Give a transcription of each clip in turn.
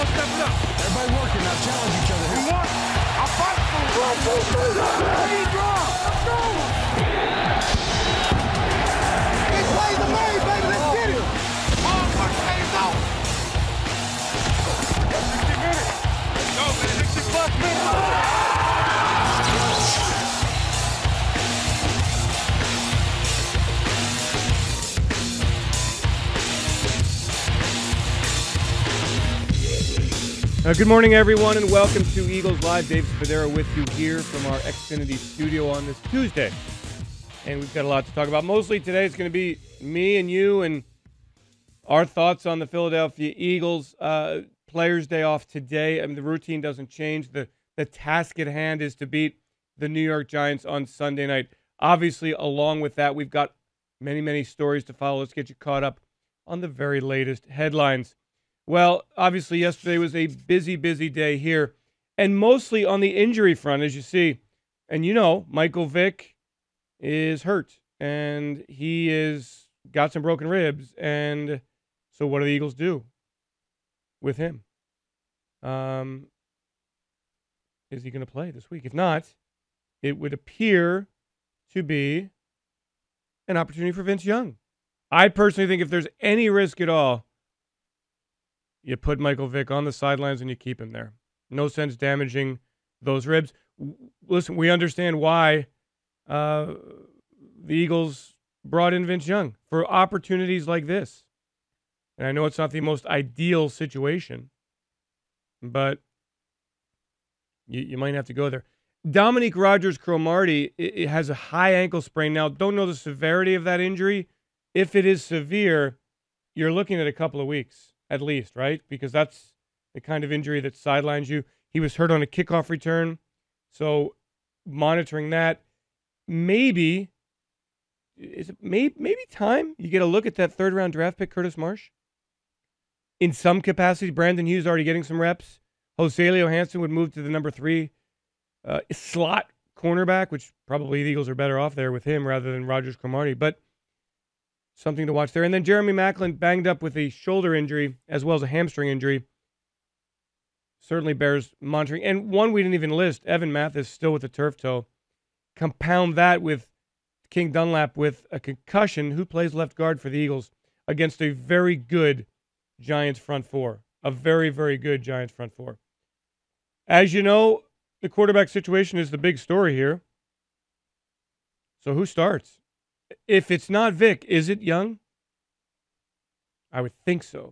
all stepping up. Everybody working now. Challenge each other. We want. I'll fight for it. Hey, draw. Let's go. He plays the main, baby. Let's get it. All work pays out. 60 minutes. Let's go, man. 60-plus minutes. Good morning, everyone, and welcome to Eagles Live. Dave Spadero with you here from our Xfinity studio on this Tuesday. And we've got a lot to talk about. Mostly today it's going to be me and you and our thoughts on the Philadelphia Eagles. Players' Day off today. I mean, the routine doesn't change. The task at hand is to beat the New York Giants on Sunday night. Obviously, along with that, we've got many, many stories to follow. Let's get you caught up on the very latest headlines. Well, obviously, yesterday was a busy, busy day here, and mostly on the injury front, as you see. And you know, Michael Vick is hurt, and he is got some broken ribs. And so what do the Eagles do with him? Is he going to play this week? If not, it would appear to be an opportunity for Vince Young. I personally think if there's any risk at all, you put Michael Vick on the sidelines and you keep him there. No sense damaging those ribs. Listen, we understand why the Eagles brought in Vince Young for opportunities like this. And I know it's not the most ideal situation, but you might have to go there. Dominique Rodgers-Cromartie has a high ankle sprain. Now, don't know the severity of that injury. If it is severe, you're looking at a couple of weeks. At least, right? Because that's the kind of injury that sidelines you. He was hurt on a kickoff return. So monitoring that, maybe time you get a look at that third-round draft pick, Curtis Marsh. In some capacity, Brandon Hughes already getting some reps. Joselio Hansen would move to the number 3 slot cornerback, which probably the Eagles are better off there with him rather than Rodgers-Cromartie. But something to watch there. And then Jeremy Maclin banged up with a shoulder injury as well as a hamstring injury. Certainly bears monitoring. And one we didn't even list, Evan Mathis still with a turf toe. Compound that with King Dunlap with a concussion, who plays left guard for the Eagles against a very good Giants front four. A very, very good Giants front four. As you know, the quarterback situation is the big story here. So who starts? If it's not Vic, is it Young? I would think so.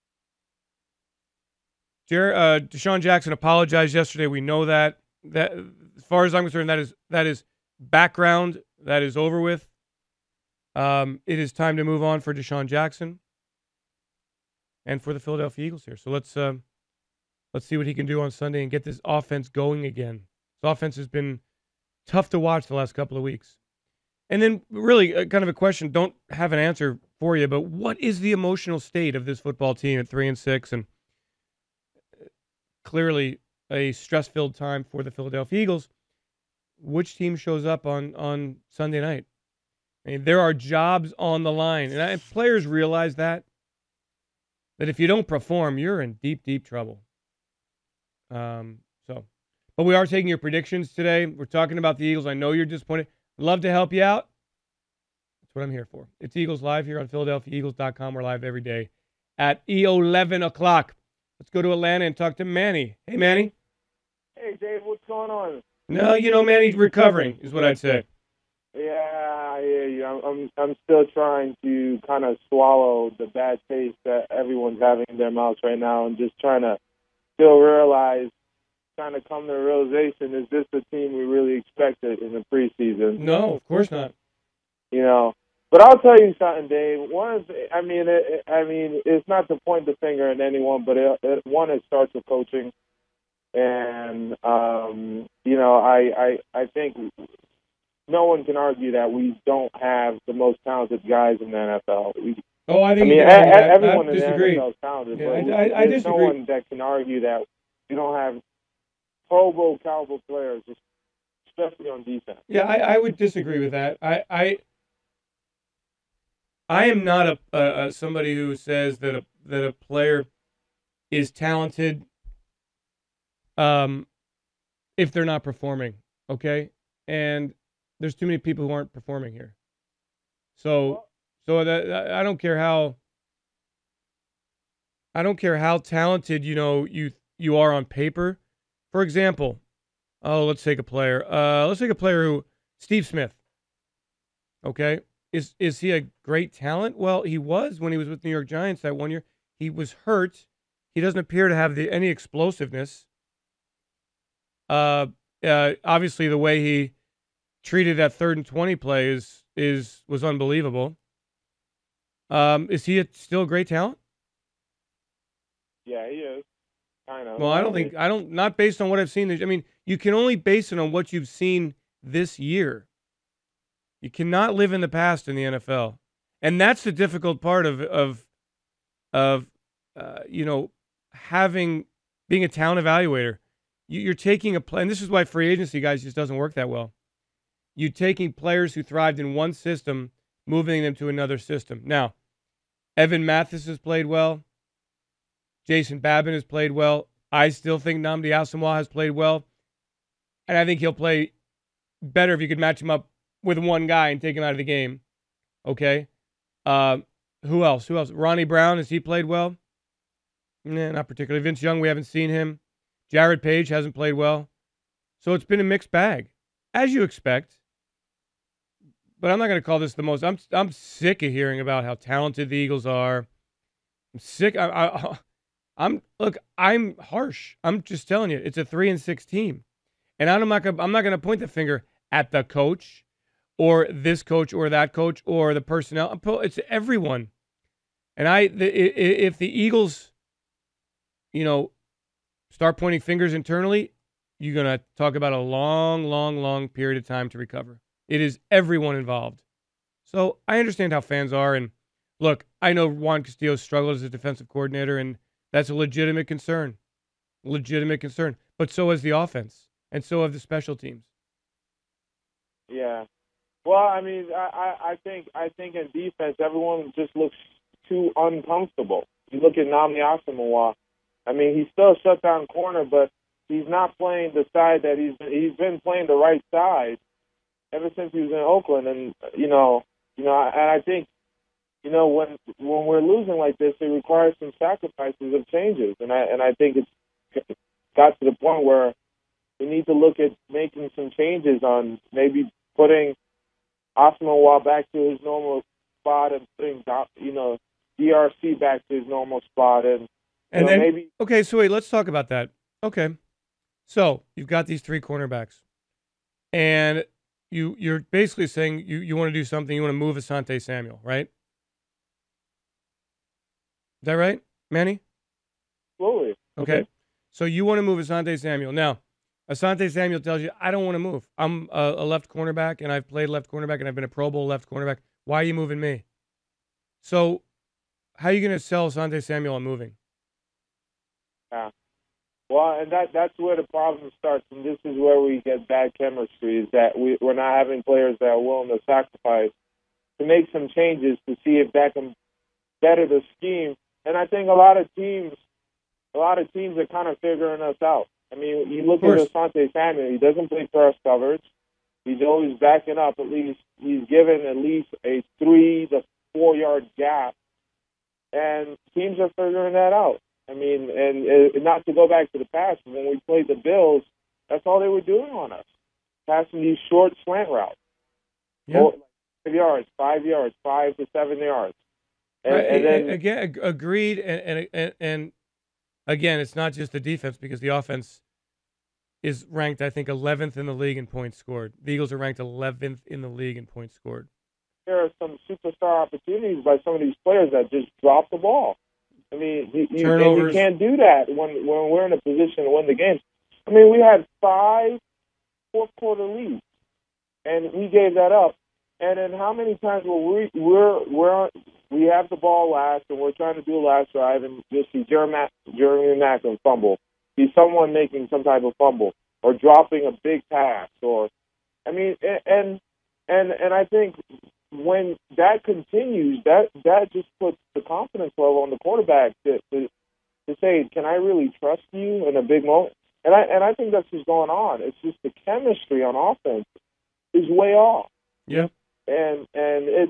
Deshaun Jackson apologized yesterday. We know that. That, as far as I'm concerned, that is background. That is over with. It is time to move on for Deshaun Jackson and for the Philadelphia Eagles here. So let's see what he can do on Sunday and get this offense going again. This offense has been tough to watch the last couple of weeks. And then really kind of a question, don't have an answer for you, but what is the emotional state of this football team at 3-6 and clearly a stress-filled time for the Philadelphia Eagles? Which team shows up on Sunday night? I mean, there are jobs on the line, and players realize that if you don't perform, you're in deep, deep trouble. But we are taking your predictions today. We're talking about the Eagles. I know you're disappointed. Love to help you out. That's what I'm here for. It's Eagles Live here on PhiladelphiaEagles.com. We're live every day at 11 o'clock. Let's go to Atlanta and talk to Manny. Hey, Manny. Hey, Dave, what's going on? No, Manny's recovering is what I'd say. Yeah, I'm still trying to kind of swallow the bad taste that everyone's having in their mouths right now and just trying to still realize, trying to come to the realization, is this the team we really expected in the preseason? No, of course not. But I'll tell you something, Dave. It's not to point the finger at anyone, but it starts with coaching. And, I think no one can argue that we don't have the most talented guys in the NFL. Everyone in the NFL is talented, but there's no one that can argue that we don't have Pro Bowl caliber players, especially on defense. Yeah, I would disagree with that. I am not a somebody who says that a player is talented if they're not performing, okay? And there's too many people who aren't performing here. So that I don't care how talented you are on paper. For example, let's take a player. Who Steve Smith. Okay, is he a great talent? Well, he was when he was with New York Giants that 1 year. He was hurt. He doesn't appear to have any explosiveness. Obviously, the way he treated that 3rd and 20 play was unbelievable. Is he still a great talent? Yeah, he is. Kind of. Well, not based on what I've seen. I mean, you can only base it on what you've seen this year. You cannot live in the past in the NFL, and that's the difficult part of being a talent evaluator. You're taking a play, and this is why free agency, guys, just doesn't work that well. You're taking players who thrived in one system, moving them to another system. Now, Evan Mathis has played well. Jason Babin has played well. I still think Nnamdi Asomugha has played well. And I think he'll play better if you could match him up with one guy and take him out of the game. Okay? Who else? Ronnie Brown, has he played well? Nah, not particularly. Vince Young, we haven't seen him. Jared Page hasn't played well. So it's been a mixed bag, as you expect. But I'm not going to call this the most. I'm sick of hearing about how talented the Eagles are. I'm sick. I'm harsh. I'm just telling you, it's a 3-6 team, and I'm not going to point the finger at the coach, or this coach, or that coach, or the personnel. It's everyone. And if the Eagles, start pointing fingers internally, you're going to talk about a long, long, long period of time to recover. It is everyone involved. So I understand how fans are. And look, I know Juan Castillo struggled as a defensive coordinator, and that's a legitimate concern. But so has the offense, and so have the special teams. Yeah. Well, I mean, I think in defense, everyone just looks too uncomfortable. You look at Nnamdi Asomugha. I mean, he's still a shutdown corner, but he's not playing the side that he's been playing the right side ever since he was in Oakland. And and I think when we're losing like this, it requires some sacrifices of changes. And I think it's got to the point where we need to look at making some changes on maybe putting Asomugha back to his normal spot and putting DRC back to his normal spot and then maybe. Okay, so wait, let's talk about that. Okay, so you've got these 3 cornerbacks, and you're basically saying you want to do something. You want to move Asante Samuel, right? Is that right, Manny? Absolutely. Okay. So you want to move Asante Samuel. Now, Asante Samuel tells you, I don't want to move. I'm a left cornerback, and I've played left cornerback, and I've been a Pro Bowl left cornerback. Why are you moving me? So how are you going to sell Asante Samuel on moving? Yeah. Well, and that's where the problem starts, and this is where we get bad chemistry, is that we're not having players that are willing to sacrifice to make some changes to see if that can better the scheme. And I think a lot of teams are kind of figuring us out. I mean, you look at Asante Samuel, he doesn't play press coverage. He's always backing up at least. He's given at least a 3 to 4 yard gap, and teams are figuring that out. I mean, and not to go back to the past, but when we played the Bills, that's all they were doing on us, passing these short slant routes. Yeah. 5 yards, 5 to 7 yards. And then again, agreed. And again, it's not just the defense, because the offense is ranked, I think, 11th in the league in points scored. The Eagles are ranked 11th in the league in points scored. There are some superstar opportunities by some of these players that just drop the ball. I mean, you can't do that when we're in a position to win the game. I mean, we had 5 fourth-quarter leads, and we gave that up. And then how many times will we have the ball last, and we're trying to do a last drive, and you'll see Jeremy Maclin fumble, see someone making some type of fumble, or dropping a big pass, or I mean, and I think when that continues, that just puts the confidence level on the quarterback to to say, can I really trust you in a big moment? And I think that's what's going on. It's just the chemistry on offense is way off. Yeah. And it's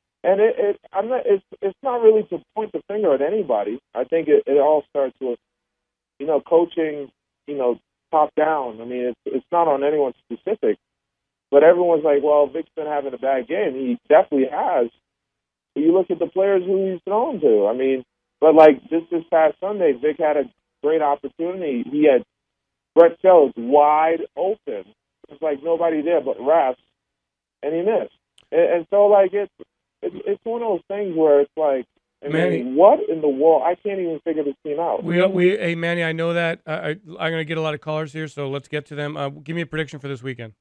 not really to point the finger at anybody. I think it all starts with, coaching, top down. I mean, it's not on anyone specific, but everyone's like, well, Vic's been having a bad game. He definitely has. But you look at the players who he's thrown to. I mean, but like this past Sunday, Vic had a great opportunity. He had Brett Sellers wide open. There's like nobody there but refs, and he missed. And so like it's one of those things where it's like, Manny, what in the world? I can't even figure this team out. Hey Manny, I know that I'm going to get a lot of callers here, so let's get to them. Give me a prediction for this weekend.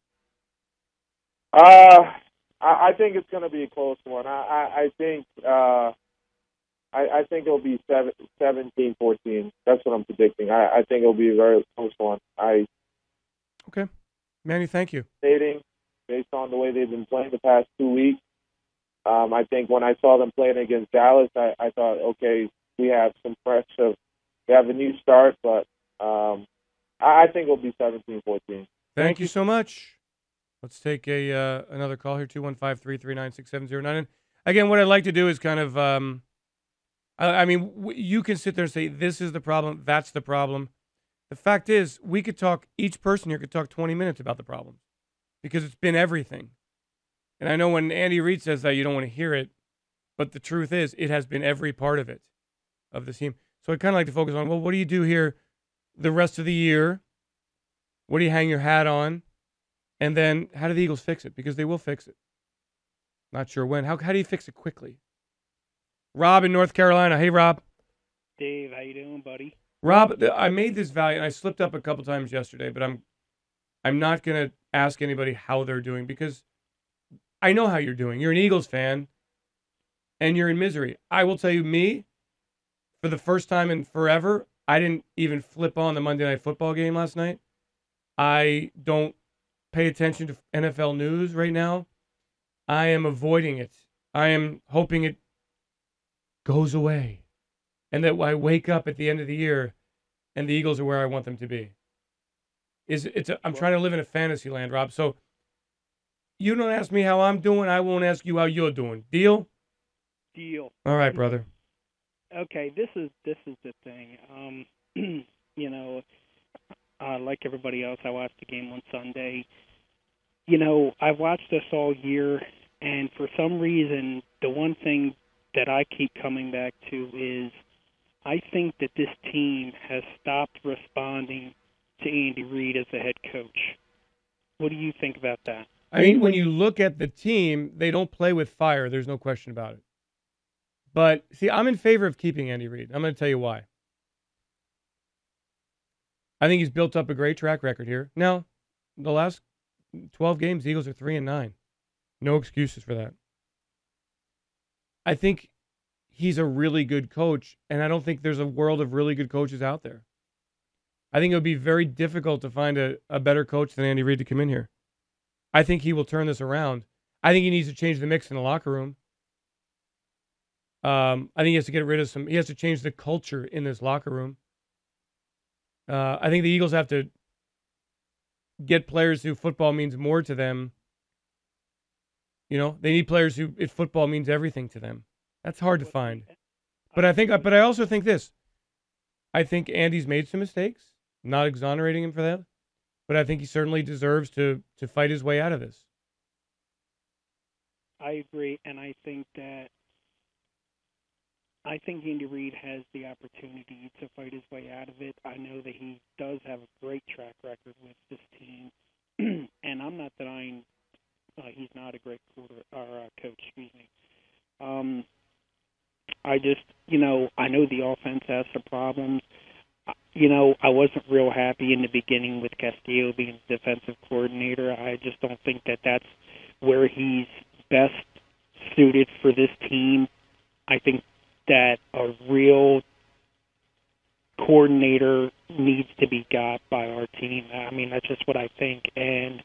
I think it's going to be a close one. I think it'll be 17-14. That's what I'm predicting. I think it'll be a very close one. Okay, Manny, thank you. Based on the way they've been playing the past 2 weeks. I think when I saw them playing against Dallas, I thought, okay, we have a new start, but I think it'll be 17-14. Thank you so much. Let's take another call here, 215-339-6709. And again, what I'd like to do is kind of, you can sit there and say, this is the problem, that's the problem. The fact is, each person here could talk 20 minutes about the problem because it's been everything. And I know when Andy Reid says that, you don't want to hear it, but the truth is, it has been every part of it, of the team. So I'd kind of like to focus on, well, what do you do here the rest of the year? What do you hang your hat on? And then how do the Eagles fix it? Because they will fix it. Not sure when. How do you fix it quickly? Rob in North Carolina. Hey, Rob. Dave, how you doing, buddy? Rob, I made this value, and I slipped up a couple times yesterday, but I'm not going to ask anybody how they're doing because I know how you're doing. You're an Eagles fan, and you're in misery. I will tell you, for the first time in forever, I didn't even flip on the Monday Night Football game last night. I don't pay attention to NFL news right now. I am avoiding it. I am hoping it goes away and that I wake up at the end of the year and the Eagles are where I want them to be. I'm trying to live in a fantasy land, Rob. So you don't ask me how I'm doing. I won't ask you how you're doing. Deal? Deal. All right, brother. Okay, this is the thing. Like everybody else, I watched the game on Sunday. I've watched this all year, and for some reason, the one thing that I keep coming back to is I think that this team has stopped responding to Andy Reid as the head coach. What do you think about that? I mean, when you look at the team, they don't play with fire. There's no question about it. But, see, I'm in favor of keeping Andy Reid. I'm going to tell you why. I think he's built up a great track record here. Now, the last 12 games, the Eagles are 3-9. No excuses for that. I think he's a really good coach, and I don't think there's a world of really good coaches out there. I think it would be very difficult to find a better coach than Andy Reid to come in here. I think he will turn this around. I think he needs to change the mix in the locker room. I think he has to get rid of he has to change the culture in this locker room. I think the Eagles have to get players who football means more to them. They need players who football means everything to them. That's hard to find. But I also think this. I think Andy's made some mistakes. Not exonerating him for that. But I think he certainly deserves to fight his way out of this. I agree, and I think Andy Reid has the opportunity to fight his way out of it. I know that he does have a great track record with this team, and I'm not denying he's not a great coach. Excuse me. I just, I know the offense has some problems. I wasn't real happy in the beginning with Castillo being defensive coordinator. I just don't think that that's where he's best suited for this team. I think that a real coordinator needs to be got by our team. I mean, that's just what I think. And,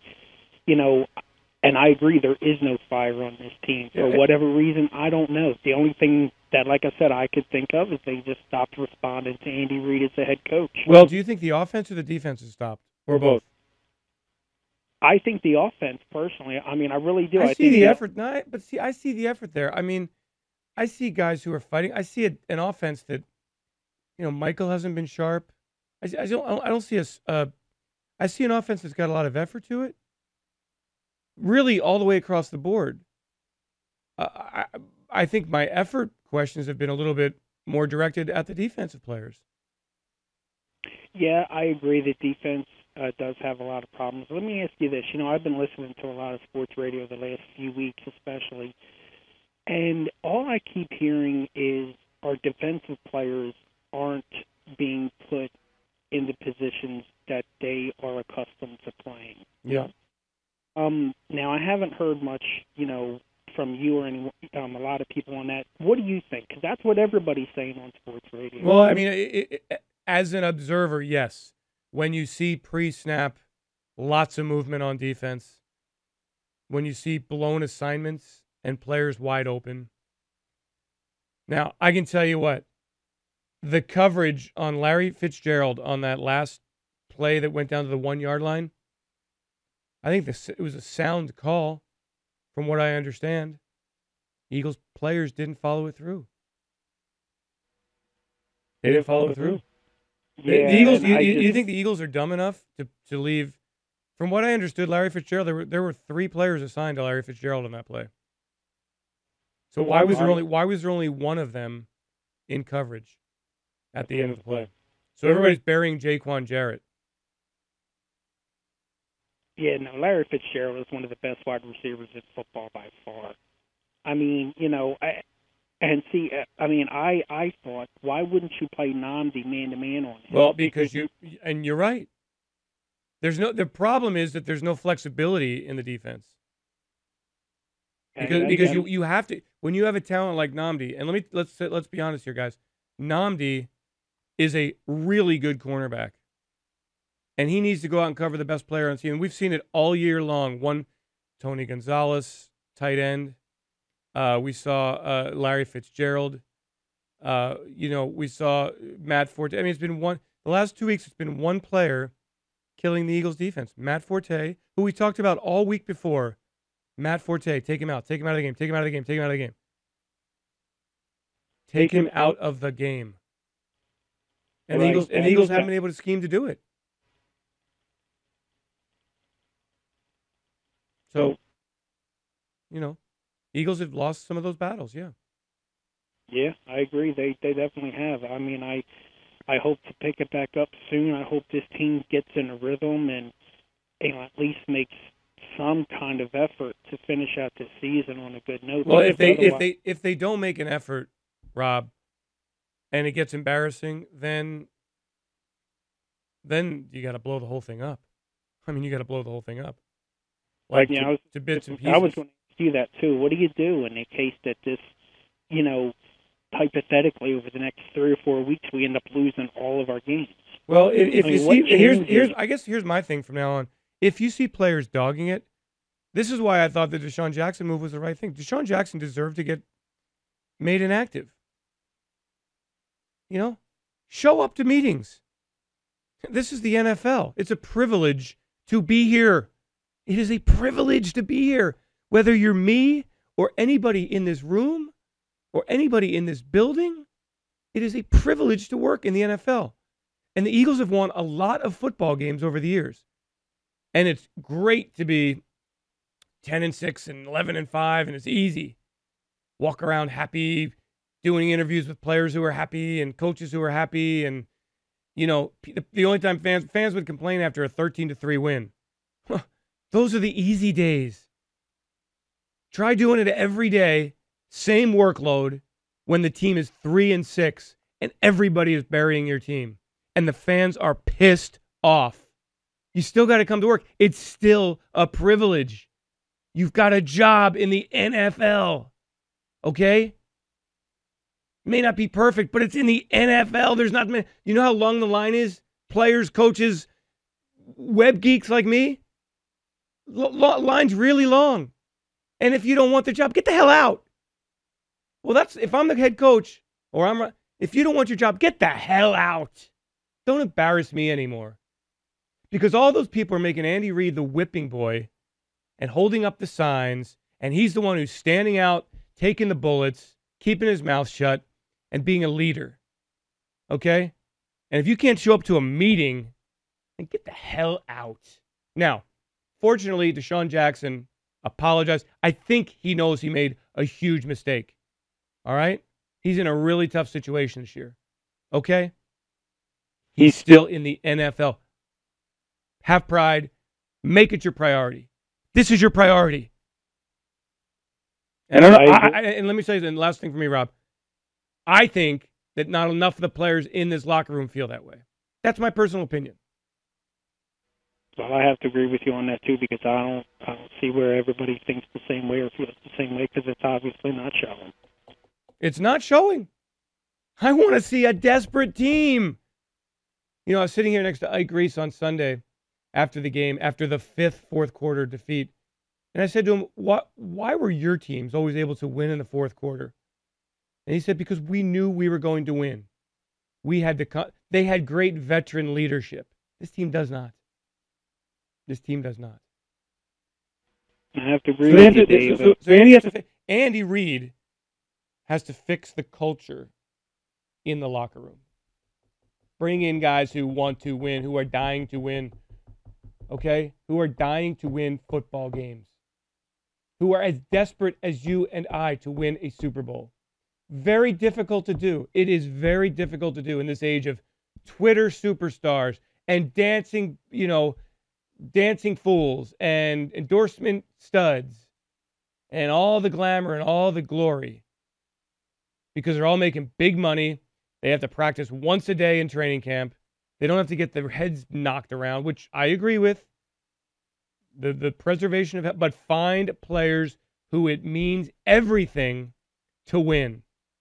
and I agree there is no fire on this team. For whatever reason, I don't know. The only thing that, like I said, I could think of is they just stopped responding to Andy Reid as the head coach. Well, do you think the offense or the defense has stopped, or both? I think the offense, personally. I mean, I really do. I see the effort. No, but see, I see the effort there. I mean, I see guys who are fighting. I see an offense that, Michael hasn't been sharp. I don't see I see an offense that's got a lot of effort to it. Really, all the way across the board. I think my effort questions have been a little bit more directed at the defensive players. Yeah, I agree that defense does have a lot of problems. Let me ask you this. I've been listening to a lot of sports radio the last few weeks especially, and all I keep hearing is our defensive players aren't being put in the positions that they are accustomed to playing. Yeah. Now, I haven't heard much, from you or a lot of people on that. What do you think? Because that's what everybody's saying on sports radio. Well, I mean, as an observer, yes. When you see pre-snap, lots of movement on defense. When you see blown assignments and players wide open. Now, I can tell you what. The coverage on Larry Fitzgerald on that last play that went down to the 1-yard line, I think it was a sound call, from what I understand. Eagles players didn't follow it through. They didn't follow it through. Yeah, the Eagles. You think the Eagles are dumb enough to leave? From what I understood, Larry Fitzgerald, there were 3 players assigned to Larry Fitzgerald on that play. So why was there only one of them in coverage at the end of the play? So everybody's burying Jaquan Jarrett. Yeah, no, Larry Fitzgerald is one of the best wide receivers in football by far. I mean, I thought, why wouldn't you play Nnamdi man-to-man on him? Well, because you're right. The problem is that there's no flexibility in the defense. Because you have to, when you have a talent like Nnamdi, and let's be honest here, guys. Nnamdi is a really good cornerback. And he needs to go out and cover the best player on the team. And we've seen it all year long. Tony Gonzalez, tight end. We saw Larry Fitzgerald. We saw Matt Forte. I mean, the last 2 weeks, it's been one player killing the Eagles defense. Matt Forte, who we talked about all week before. Matt Forte, take him out of the game. Take him out of the game. And right. the Eagles haven't been able to scheme to do it. So, Eagles have lost some of those battles, yeah. Yeah, I agree. They definitely have. I mean, I hope to pick it back up soon. I hope this team gets in a rhythm and at least makes some kind of effort to finish out the season on a good note. Well, if they don't make an effort, Rob, and it gets embarrassing, then you got to blow the whole thing up. I mean, you got to blow the whole thing up. To bits and pieces. I was going to ask you that, too. What do you do in the case that this, hypothetically, over the next 3 or 4 weeks, we end up losing all of our games? Well, here's my thing from now on. If you see players dogging it, this is why I thought the Deshaun Jackson move was the right thing. Deshaun Jackson deserved to get made inactive. Show up to meetings. This is the NFL. It's a privilege to be here. It is a privilege to be here. Whether you're me or anybody in this room or anybody in this building, it is a privilege to work in the NFL. And the Eagles have won a lot of football games over the years. And it's great to be 10-6 and 11-5, and it's easy. Walk around happy, doing interviews with players who are happy and coaches who are happy. And, the only time fans would complain after a 13-3 win. Those are the easy days. Try doing it every day, same workload, when the team is 3-6 and everybody is burying your team. And the fans are pissed off. You still got to come to work. It's still a privilege. You've got a job in the NFL. Okay? It may not be perfect, but it's in the NFL. There's not many. You know how long the line is? Players, coaches, web geeks like me? Line's really long. And if you don't want the job, get the hell out. Well, that's if I'm the head coach or if you don't want your job, get the hell out. Don't embarrass me anymore. Because all those people are making Andy Reid the whipping boy and holding up the signs, and he's the one who's standing out, taking the bullets, keeping his mouth shut, and being a leader. Okay? And if you can't show up to a meeting, then get the hell out. Now, fortunately, Deshaun Jackson apologized. I think he knows he made a huge mistake. All right? He's in a really tough situation this year. Okay? He's still in the NFL. Have pride. Make it your priority. This is your priority. And let me say the last thing for me, Rob. I think that not enough of the players in this locker room feel that way. That's my personal opinion. Well, I have to agree with you on that too, because I don't see where everybody thinks the same way or feels the same way, because it's obviously not showing. It's not showing. I want to see a desperate team. You know, I was sitting here next to Ike Reese on Sunday after the game, after the fourth quarter defeat. And I said to him, why were your teams always able to win in the fourth quarter? And he said, because we knew we were going to win. They had great veteran leadership. This team does not. This team does not. I have to agree with you, Dave. So Andy Reid has to fix the culture in the locker room. Bring in guys who want to win, who are dying to win, okay? Who are dying to win football games. Who are as desperate as you and I to win a Super Bowl. Very difficult to do. It is very difficult to do in this age of Twitter superstars and dancing fools and endorsement studs and all the glamour and all the glory. Because they're all making big money. They have to practice once a day in training camp. They don't have to get their heads knocked around, which I agree with. The preservation of health, but find players who it means everything to win.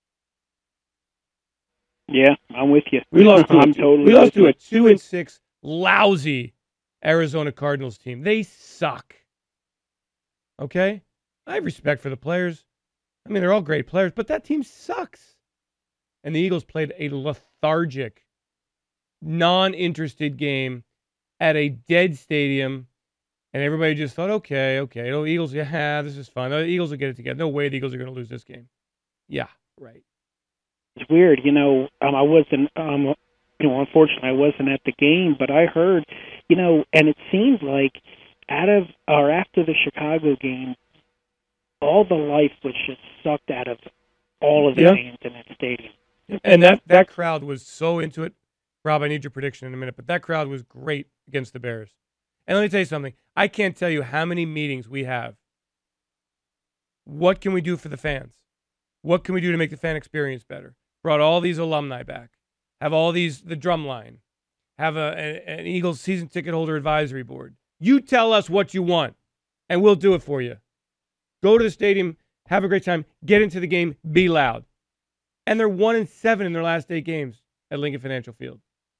Yeah, I'm with you. We lost to a 2-6 lousy Arizona Cardinals team. They suck. Okay? I have respect for the players. I mean, they're all great players, but that team sucks. And the Eagles played a lethargic, non-interested game at a dead stadium, and everybody just thought, okay, the Eagles, yeah, this is fun. The Eagles will get it together. No way the Eagles are going to lose this game. Yeah, right. It's weird, I wasn't, unfortunately I wasn't at the game, but I heard, and it seemed like after the Chicago game, all the life was just sucked out of all of the fans in that stadium. And that crowd was so into it. Rob, I need your prediction in a minute, but that crowd was great against the Bears. And let me tell you something. I can't tell you how many meetings we have. What can we do for the fans? What can we do to make the fan experience better? Brought all these alumni back. Have all the drum line. Have an Eagles season ticket holder advisory board. You tell us what you want, and we'll do it for you. Go to the stadium, have a great time, get into the game, be loud. And they're 1-7 in their last 8 games at Lincoln Financial Field.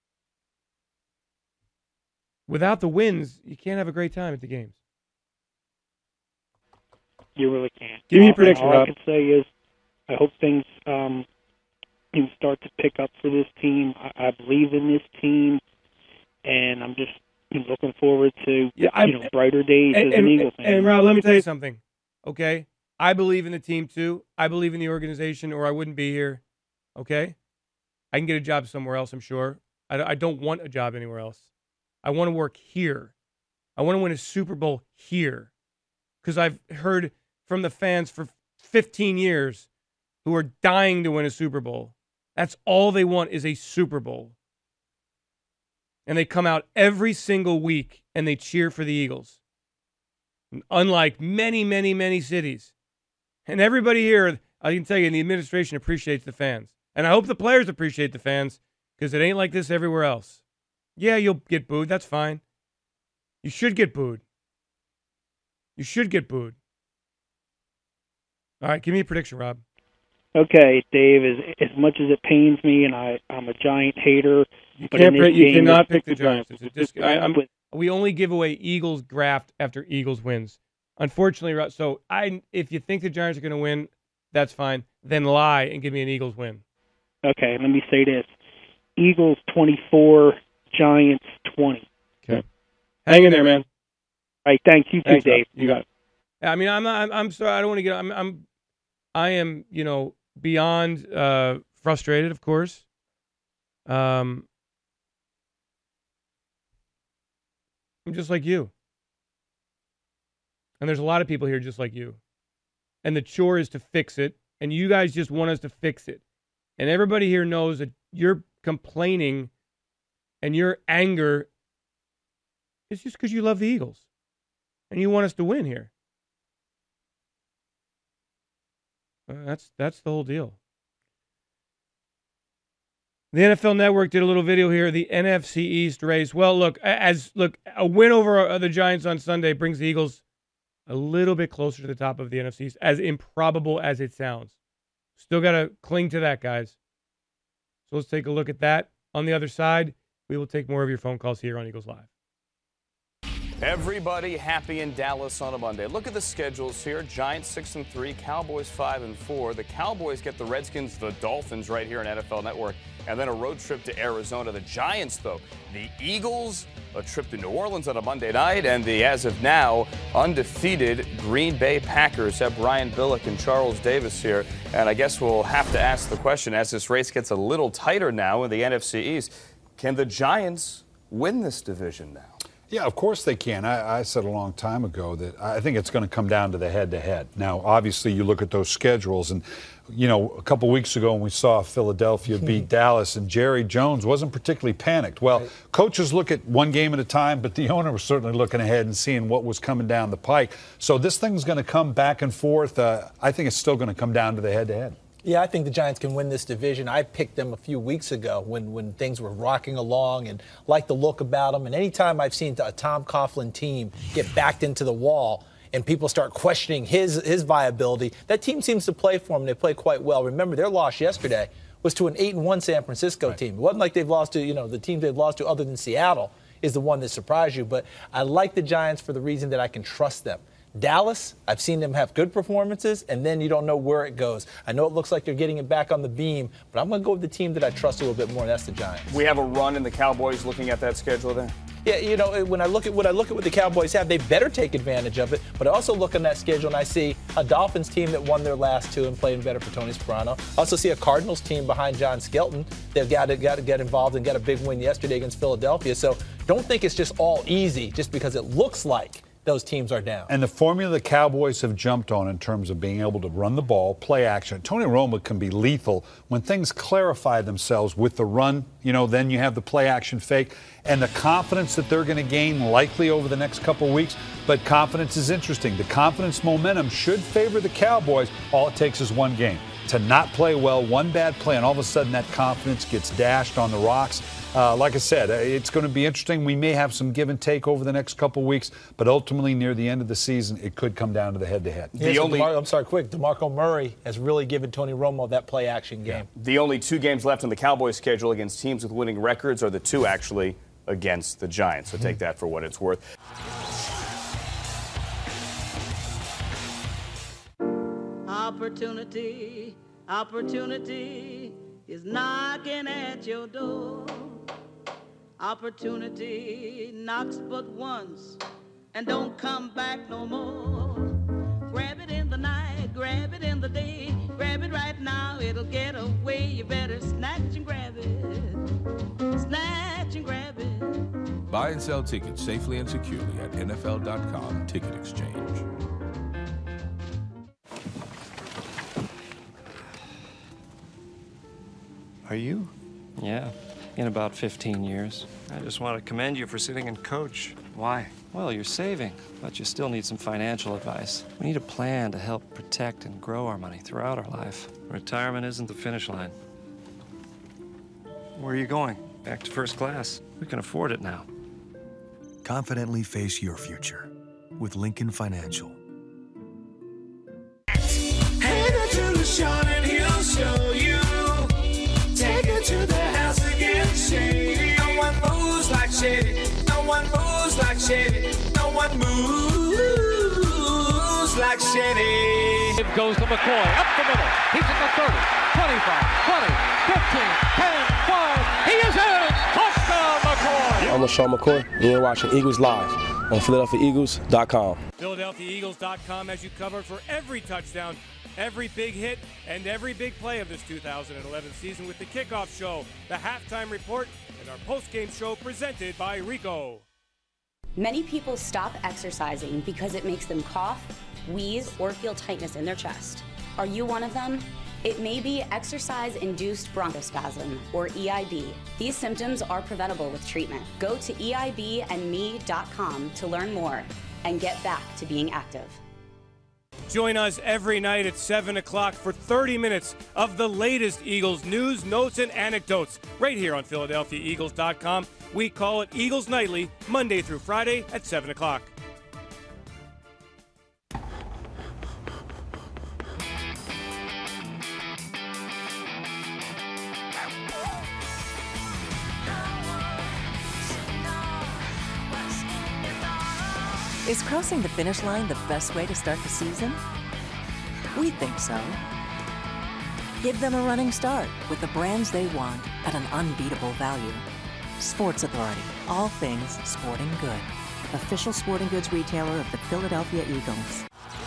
Without the wins, you can't have a great time at the games. You really can't. Give me a prediction, Rob. All I can say is I hope things start to pick up for this team. I believe in this team, and I'm just looking forward to brighter days as an Eagle fan. And Rob, let me tell you something, okay? I believe in the team too. I believe in the organization, or I wouldn't be here, okay? I can get a job somewhere else, I'm sure. I don't want a job anywhere else. I want to work here. I want to win a Super Bowl here, because I've heard from the fans for 15 years who are dying to win a Super Bowl. That's all they want is a Super Bowl. And they come out every single week and they cheer for the Eagles. Unlike many, many, many cities. And everybody here, I can tell you, in the administration appreciates the fans. And I hope the players appreciate the fans, because it ain't like this everywhere else. Yeah, you'll get booed. That's fine. You should get booed. You should get booed. All right, give me a prediction, Rob. Okay, Dave, as much as it pains me, and I'm a Giant hater, you cannot pick the Giants. We only give away Eagles draft after Eagles wins. Unfortunately, so if you think the Giants are going to win, that's fine. than lie and give me an Eagles win. Okay, let me say this. Eagles 24, Giants 20. Okay. Hang in there, man. All right, thanks. You too, Dave. You got it. I mean, I'm sorry. I don't want to get. I am, beyond frustrated, of course. I'm just like you, and there's a lot of people here just like you, and the chore is to fix it, and you guys just want us to fix it, and everybody here knows that you're complaining, and your anger is just because you love the Eagles, and you want us to win here. That's the whole deal. The NFL Network did a little video here, the NFC East race. Well, look, a win over the Giants on Sunday brings the Eagles a little bit closer to the top of the NFC East, as improbable as it sounds. Still got to cling to that, guys. So let's take a look at that. On the other side, we will take more of your phone calls here on Eagles Live. Everybody happy in Dallas on a Monday. Look at the schedules here. Giants 6-3, Cowboys 5-4. The Cowboys get the Redskins, the Dolphins right here on NFL Network, and then a road trip to Arizona. The Giants, though, the Eagles, a trip to New Orleans on a Monday night, and the, as of now, undefeated Green Bay Packers have Brian Billick and Charles Davis here. And I guess we'll have to ask the question, as this race gets a little tighter now in the NFC East, can the Giants win this division now? Yeah, of course they can. I said a long time ago that I think it's going to come down to the head-to-head. Now, obviously, you look at those schedules, and, a couple weeks ago when we saw Philadelphia beat Dallas, and Jerry Jones wasn't particularly panicked. Well, right. Coaches look at one game at a time, but the owner was certainly looking ahead and seeing what was coming down the pike. So this thing's going to come back and forth. I think it's still going to come down to the head-to-head. Yeah, I think the Giants can win this division. I picked them a few weeks ago when things were rocking along and liked the look about them. And anytime I've seen a Tom Coughlin team get backed into the wall and people start questioning his viability, that team seems to play for them. They play quite well. Remember, their loss yesterday was to an 8-1 San Francisco team. It wasn't like they've lost to, the teams they've lost to other than Seattle is the one that surprised you. But I like the Giants for the reason that I can trust them. Dallas, I've seen them have good performances, and then you don't know where it goes. I know it looks like they're getting it back on the beam, but I'm going to go with the team that I trust a little bit more, and that's the Giants. We have a run in the Cowboys looking at that schedule there? Yeah, when I look at what the Cowboys have, they better take advantage of it. But I also look on that schedule and I see a Dolphins team that won their last two and playing better for Tony Soprano. I also see a Cardinals team behind John Skelton. They've got to get involved and got a big win yesterday against Philadelphia. So don't think it's just all easy just because it looks like those teams are down. And the formula the Cowboys have jumped on in terms of being able to run the ball, play action. Tony Romo can be lethal when things clarify themselves with the run. Then you have the play action fake and the confidence that they're going to gain likely over the next couple of weeks. But confidence is interesting. The confidence momentum should favor the Cowboys. All it takes is one game to not play well, one bad play, and all of a sudden that confidence gets dashed on the rocks. Like I said, it's going to be interesting. We may have some give and take over the next couple of weeks, but ultimately near the end of the season, it could come down to the head-to-head. DeMarco Murray has really given Tony Romo that play-action game. Yeah. The only two games left on the Cowboys schedule against teams with winning records are the two actually against the Giants. So take that for what it's worth. Opportunity is knocking at your door. Opportunity knocks but once and don't come back no more. Grab it in the night, grab it in the day, grab it right now, it'll get away. You better snatch and grab it, snatch and grab it. Buy and sell tickets safely and securely at NFL.com Ticket Exchange. Are you? Yeah, in about 15 years. I just want to commend you for sitting and coach. Why? Well, you're saving, but you still need some financial advice. We need a plan to help protect and grow our money throughout our life. Retirement isn't the finish line. Where are you going? Back to first class. We can afford it now. Confidently face your future with Lincoln Financial. Head to the Sean and he'll show you. Take it to the house again, Shady. No one moves like Shady. No one moves like Shady. No one moves like Shady. It goes to McCoy, up the middle. He's at the 30, 25, 20, 15, 10, 5. He is in! Touchdown, McCoy! I'm LaShawn McCoy, and you're watching Eagles Live on PhiladelphiaEagles.com. PhiladelphiaEagles.com has you covered for every touchdown, every big hit, and every big play of this 2011 season with the kickoff show, the halftime report, and our postgame show presented by Rico. Many people stop exercising because it makes them cough, wheeze, or feel tightness in their chest. Are you one of them? It may be exercise-induced bronchospasm, or EIB. These symptoms are preventable with treatment. Go to EIBandme.com to learn more and get back to being active. Join us every night at 7 o'clock for 30 minutes of the latest Eagles news, notes, and anecdotes right here on PhiladelphiaEagles.com. We call it Eagles Nightly, Monday through Friday at 7 o'clock. Is crossing the finish line the best way to start the season? We think so. Give them a running start with the brands they want at an unbeatable value. Sports Authority, all things sporting good. Official sporting goods retailer of the Philadelphia Eagles.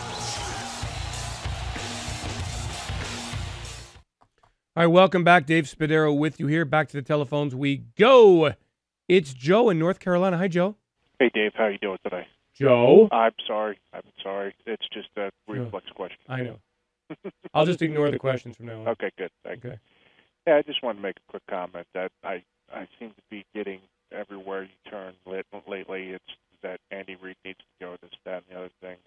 All right, welcome back. Dave Spadaro with you here. Back to the telephones we go. It's Joe in North Carolina. Hi, Joe. Hey, Dave. How are you doing today? Joe? I'm sorry. It's just a reflex question. I know. I'll just ignore the questions from now on. Okay, good. Thank you. Okay. Yeah, I just wanted to make a quick comment that I seem to be getting everywhere you turn lately. It's that Andy Reid needs to go, this, that, and the other thing.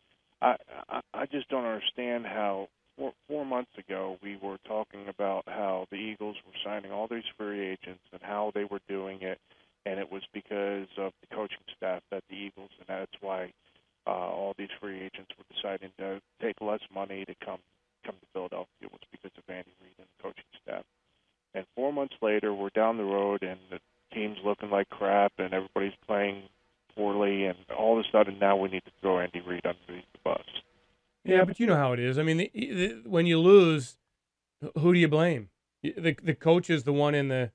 I just don't understand how 4 months ago we were talking about how the Eagles were signing all these free agents and how they were doing it, and it was because of the coaching staff at the Eagles, and that's why all these free agents were deciding to take less money to come to Philadelphia. It was because of Andy Reid and the coaching staff. And 4 months later, we're down the road, and the team's looking like crap, and everybody's playing poorly, and all of a sudden now we need to throw Andy Reid underneath the bus. Yeah, but you know how it is. I mean, when you lose, who do you blame? The coach is the one in the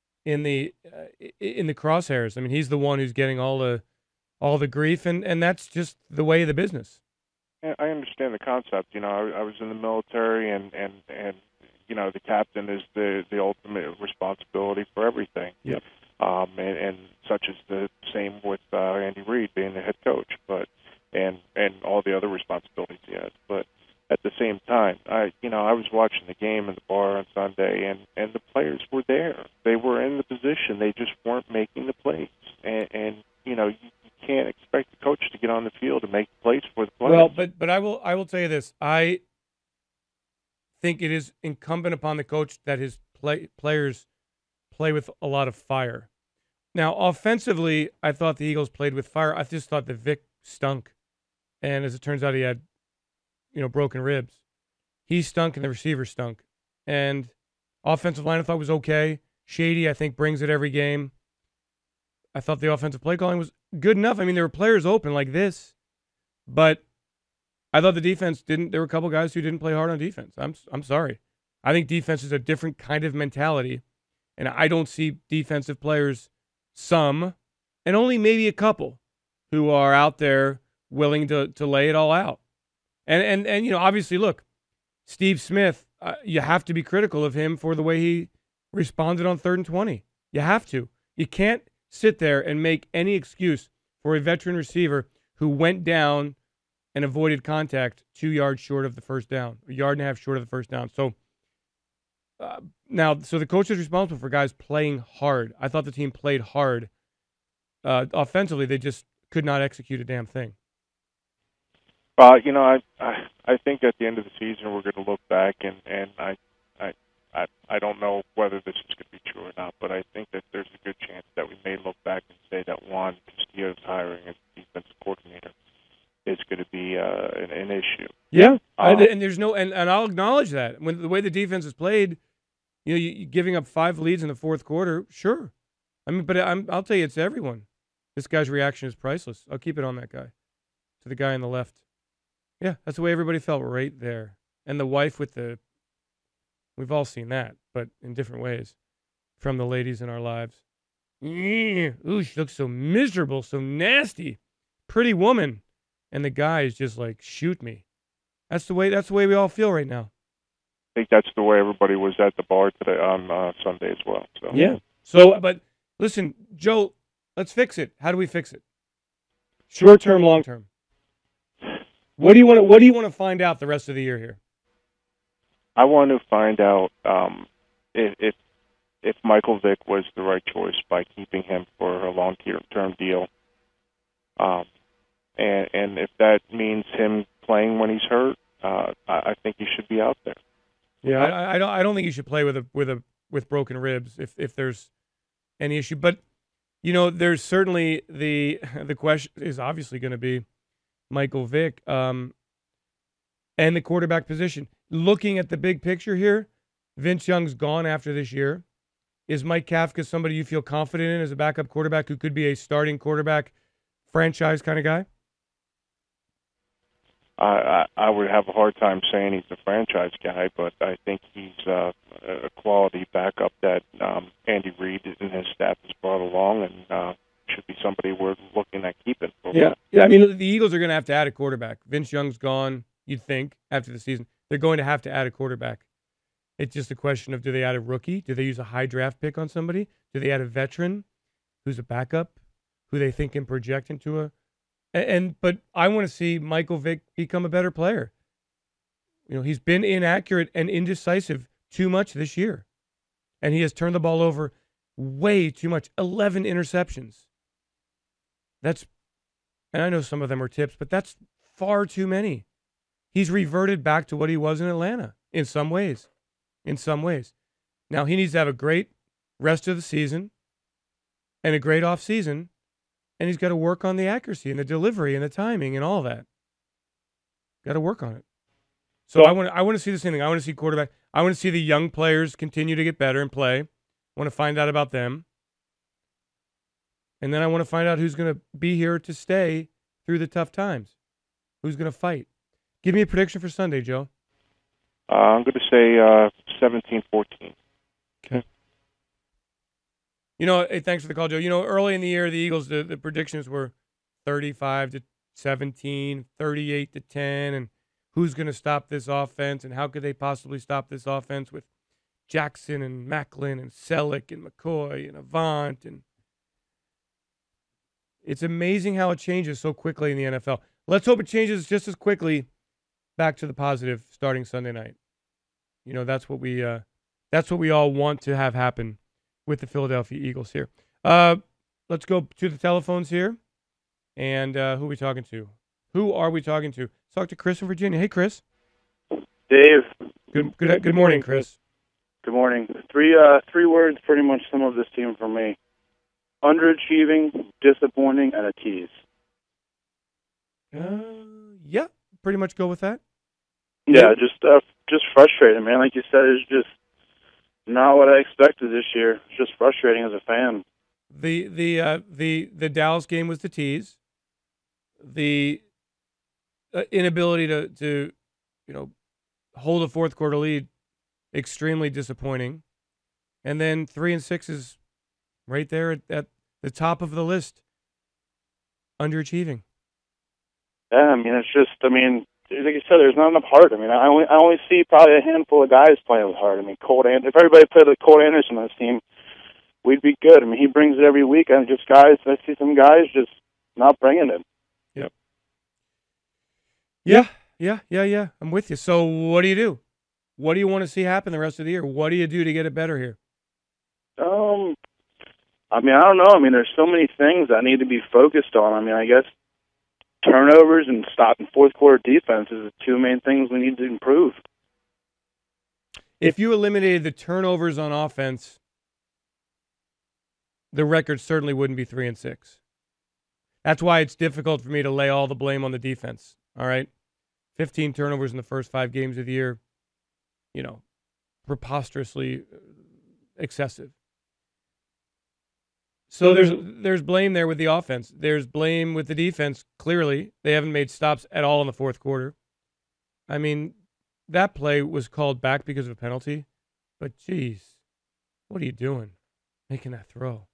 crosshairs. I mean, he's the one who's getting all the grief, and that's just the way of the business. I understand the concept. You know, I was in the military, and you know, the captain is the ultimate responsibility for everything. Yep. And such is the same with Andy Reid being the head coach, but and all the other responsibilities he has. But at the same time, I was watching the game in the bar on Sunday, and the players were there. They were in the position. They just weren't making the plays. And you know, you can't expect the coach to get on the field and make plays for the players. Well, but I will tell you this. I think it is incumbent upon the coach that his players play with a lot of fire. Now, offensively, I thought the Eagles played with fire. I just thought that Vic stunk. And as it turns out, he had, broken ribs. He stunk and the receiver stunk. And offensive line I thought was okay. Shady, I think, brings it every game. I thought the offensive play calling was good enough. I mean, there were players open like this. But I thought the defense didn't. There were a couple guys who didn't play hard on defense. I'm sorry. I think defense is a different kind of mentality. And I don't see defensive players, some, and only maybe a couple, who are out there willing to lay it all out. And obviously, look, Steve Smith, you have to be critical of him for the way he responded on 3rd and 20. You have to. You can't sit there and make any excuse for a veteran receiver who went down and avoided contact 2 yards short of the first down, a yard and a half short of the first down. So so the coach is responsible for guys playing hard. I thought the team played hard. Offensively, they just could not execute a damn thing. I think at the end of the season we're going to look back, and I don't know whether this is going to be true or not, but I think that there's a good chance that we may look back and say that Juan Castillo's hiring as defensive coordinator is going to be an issue. Yeah, and there's no, and I'll acknowledge that. When the way the defense is played, you giving up 5 leads in the fourth quarter, sure. I mean, but I'll tell you, it's everyone. This guy's reaction is priceless. I'll keep it on that guy, to the guy on the left. Yeah, that's the way everybody felt right there. And the wife with we've all seen that, but in different ways from the ladies in our lives. Ooh, she looks so miserable, so nasty. Pretty woman. And the guy is just like, shoot me. That's the way we all feel right now. I think that's the way everybody was at the bar today on Sunday as well. So. Yeah. So, but listen, Joe, let's fix it. How do we fix it? Short term, long term. What do you want to find out the rest of the year here? I want to find out if Michael Vick was the right choice by keeping him for a long-term deal, and if that means him playing when he's hurt, I think he should be out there. Yeah, I don't think you should play with broken ribs if there's any issue. But there's certainly the question is obviously going to be Michael Vick and the quarterback position. Looking at the big picture here, Vince Young's gone after this year. Is Mike Kafka somebody you feel confident in as a backup quarterback who could be a starting quarterback franchise kind of guy? I would have a hard time saying he's a franchise guy, but I think he's a quality backup that Andy Reid and his staff has brought along, and should be somebody we're looking at keeping. Yeah. I mean, the Eagles are going to have to add a quarterback. Vince Young's gone, you'd think, after the season. They're going to have to add a quarterback. It's just a question of, do they add a rookie? Do they use a high draft pick on somebody? Do they add a veteran who's a backup, who they think can project into a... But I want to see Michael Vick become a better player. He's been inaccurate and indecisive too much this year. And he has turned the ball over way too much. 11 interceptions. And I know some of them are tips, but that's far too many. He's reverted back to what he was in Atlanta in some ways. Now, he needs to have a great rest of the season and a great off season. And he's got to work on the accuracy and the delivery and the timing and all that. Got to work on it. So I want to see the same thing. I want to see quarterback. I want to see the young players continue to get better and play. I want to find out about them. And then I want to find out who's going to be here to stay through the tough times. Who's going to fight? Give me a prediction for Sunday, Joe. I'm going to say 17-14. Okay. Hey, thanks for the call, Joe. Early in the year, the Eagles, the predictions were 35-17, 38-10, and who's going to stop this offense, and how could they possibly stop this offense with Jackson and Macklin and Selleck and McCoy and Avant. And it's amazing how it changes so quickly in the NFL. Let's hope it changes just as quickly back to the positive starting Sunday night. That's what we all want to have happen with the Philadelphia Eagles here. Let's go to the telephones here. And who are we talking to? Let's talk to Chris in Virginia. Hey, Chris. Dave. Good morning, Chris. Good morning. Three words pretty much sum up this team for me. Underachieving, disappointing, and a tease. Yeah, pretty much go with that. Yeah, just frustrating, man. Like you said, it's just not what I expected this year. It's just frustrating as a fan. The Dallas game was the tease. The inability to hold a fourth quarter lead, extremely disappointing. And then 3-6 is right there at the top of the list. Underachieving. Yeah, like you said, there's not enough heart. I only see probably a handful of guys playing with heart. If everybody played like Colt Anderson on this team, we'd be good. He brings it every week, and I see some guys just not bringing it. Yep. Yeah. I'm with you. So what do you do? What do you want to see happen the rest of the year? What do you do to get it better here? I don't know. There's so many things that need to be focused on. I guess turnovers and stopping fourth quarter defense is the two main things we need to improve. If you eliminated the turnovers on offense, the record certainly wouldn't be 3-6. That's why it's difficult for me to lay all the blame on the defense. All right? 15 turnovers in the first 5 games of the year, preposterously excessive. So there's blame there with the offense. There's blame with the defense. Clearly, they haven't made stops at all in the fourth quarter. I mean, that play was called back because of a penalty, but geez, what are you doing making that throw?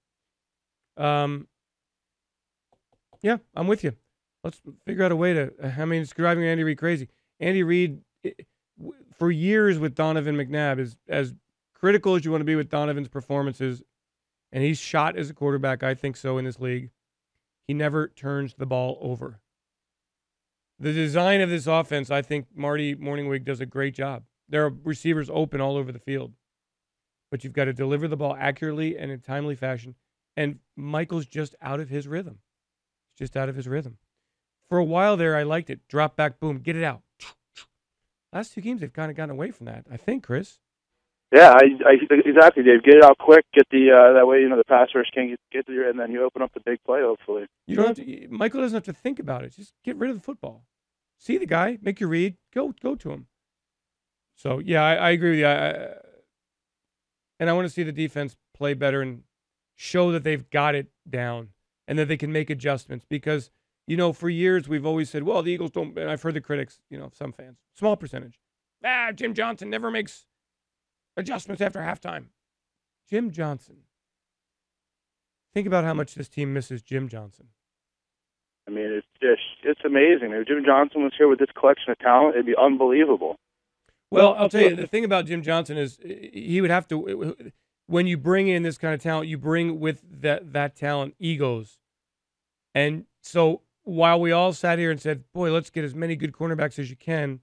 Yeah, I'm with you. Let's figure out a way to, it's driving Andy Reid crazy. Andy Reid, for years with Donovan McNabb, is as critical as you want to be with Donovan's performances, and he's shot as a quarterback, I think so, in this league. He never turns the ball over. The design of this offense, I think Marty Morningwig does a great job. There are receivers open all over the field, but you've got to deliver the ball accurately and in timely fashion, and Michael's just out of his rhythm. Just out of his rhythm. For a while there, I liked it. Drop back, boom, get it out. Last two games, they've kind of gotten away from that, I think, Chris. Yeah, exactly, Dave. Get it out quick. Get the that way, the pass rush can get to your, and then you open up the big play. Hopefully, you don't have to. Michael doesn't have to think about it. Just get rid of the football. See the guy, make your read, go to him. So yeah, I agree with you. And I want to see the defense play better and show that they've got it down and that they can make adjustments because. For years we've always said, well, the Eagles don't, and I've heard the critics, some fans, small percentage. Jim Johnson never makes adjustments after halftime. Jim Johnson. Think about how much this team misses Jim Johnson. I mean, it's amazing. If Jim Johnson was here with this collection of talent, it'd be unbelievable. Well, I'll tell you, the thing about Jim Johnson is he would have to, when you bring in this kind of talent, you bring with that talent egos. And so, while we all sat here and said, boy, let's get as many good cornerbacks as you can,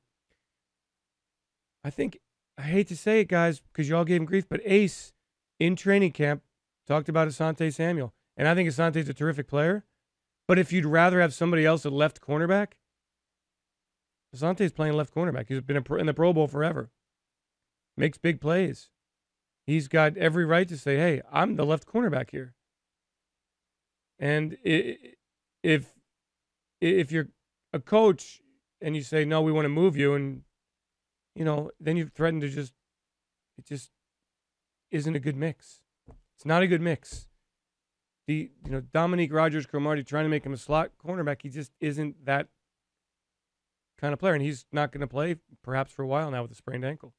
I hate to say it, guys, because you all gave him grief, but Ace, in training camp, talked about Asante Samuel. And I think Asante's a terrific player. But if you'd rather have somebody else at left cornerback, Asante's playing left cornerback. He's been in the Pro Bowl forever. Makes big plays. He's got every right to say, hey, I'm the left cornerback here. And if you're a coach and you say, no, we want to move you, and, then you threaten to it just isn't a good mix. It's not a good mix. Dominique Rodgers-Cromartie trying to make him a slot cornerback, he just isn't that kind of player, and he's not going to play perhaps for a while now with a sprained ankle.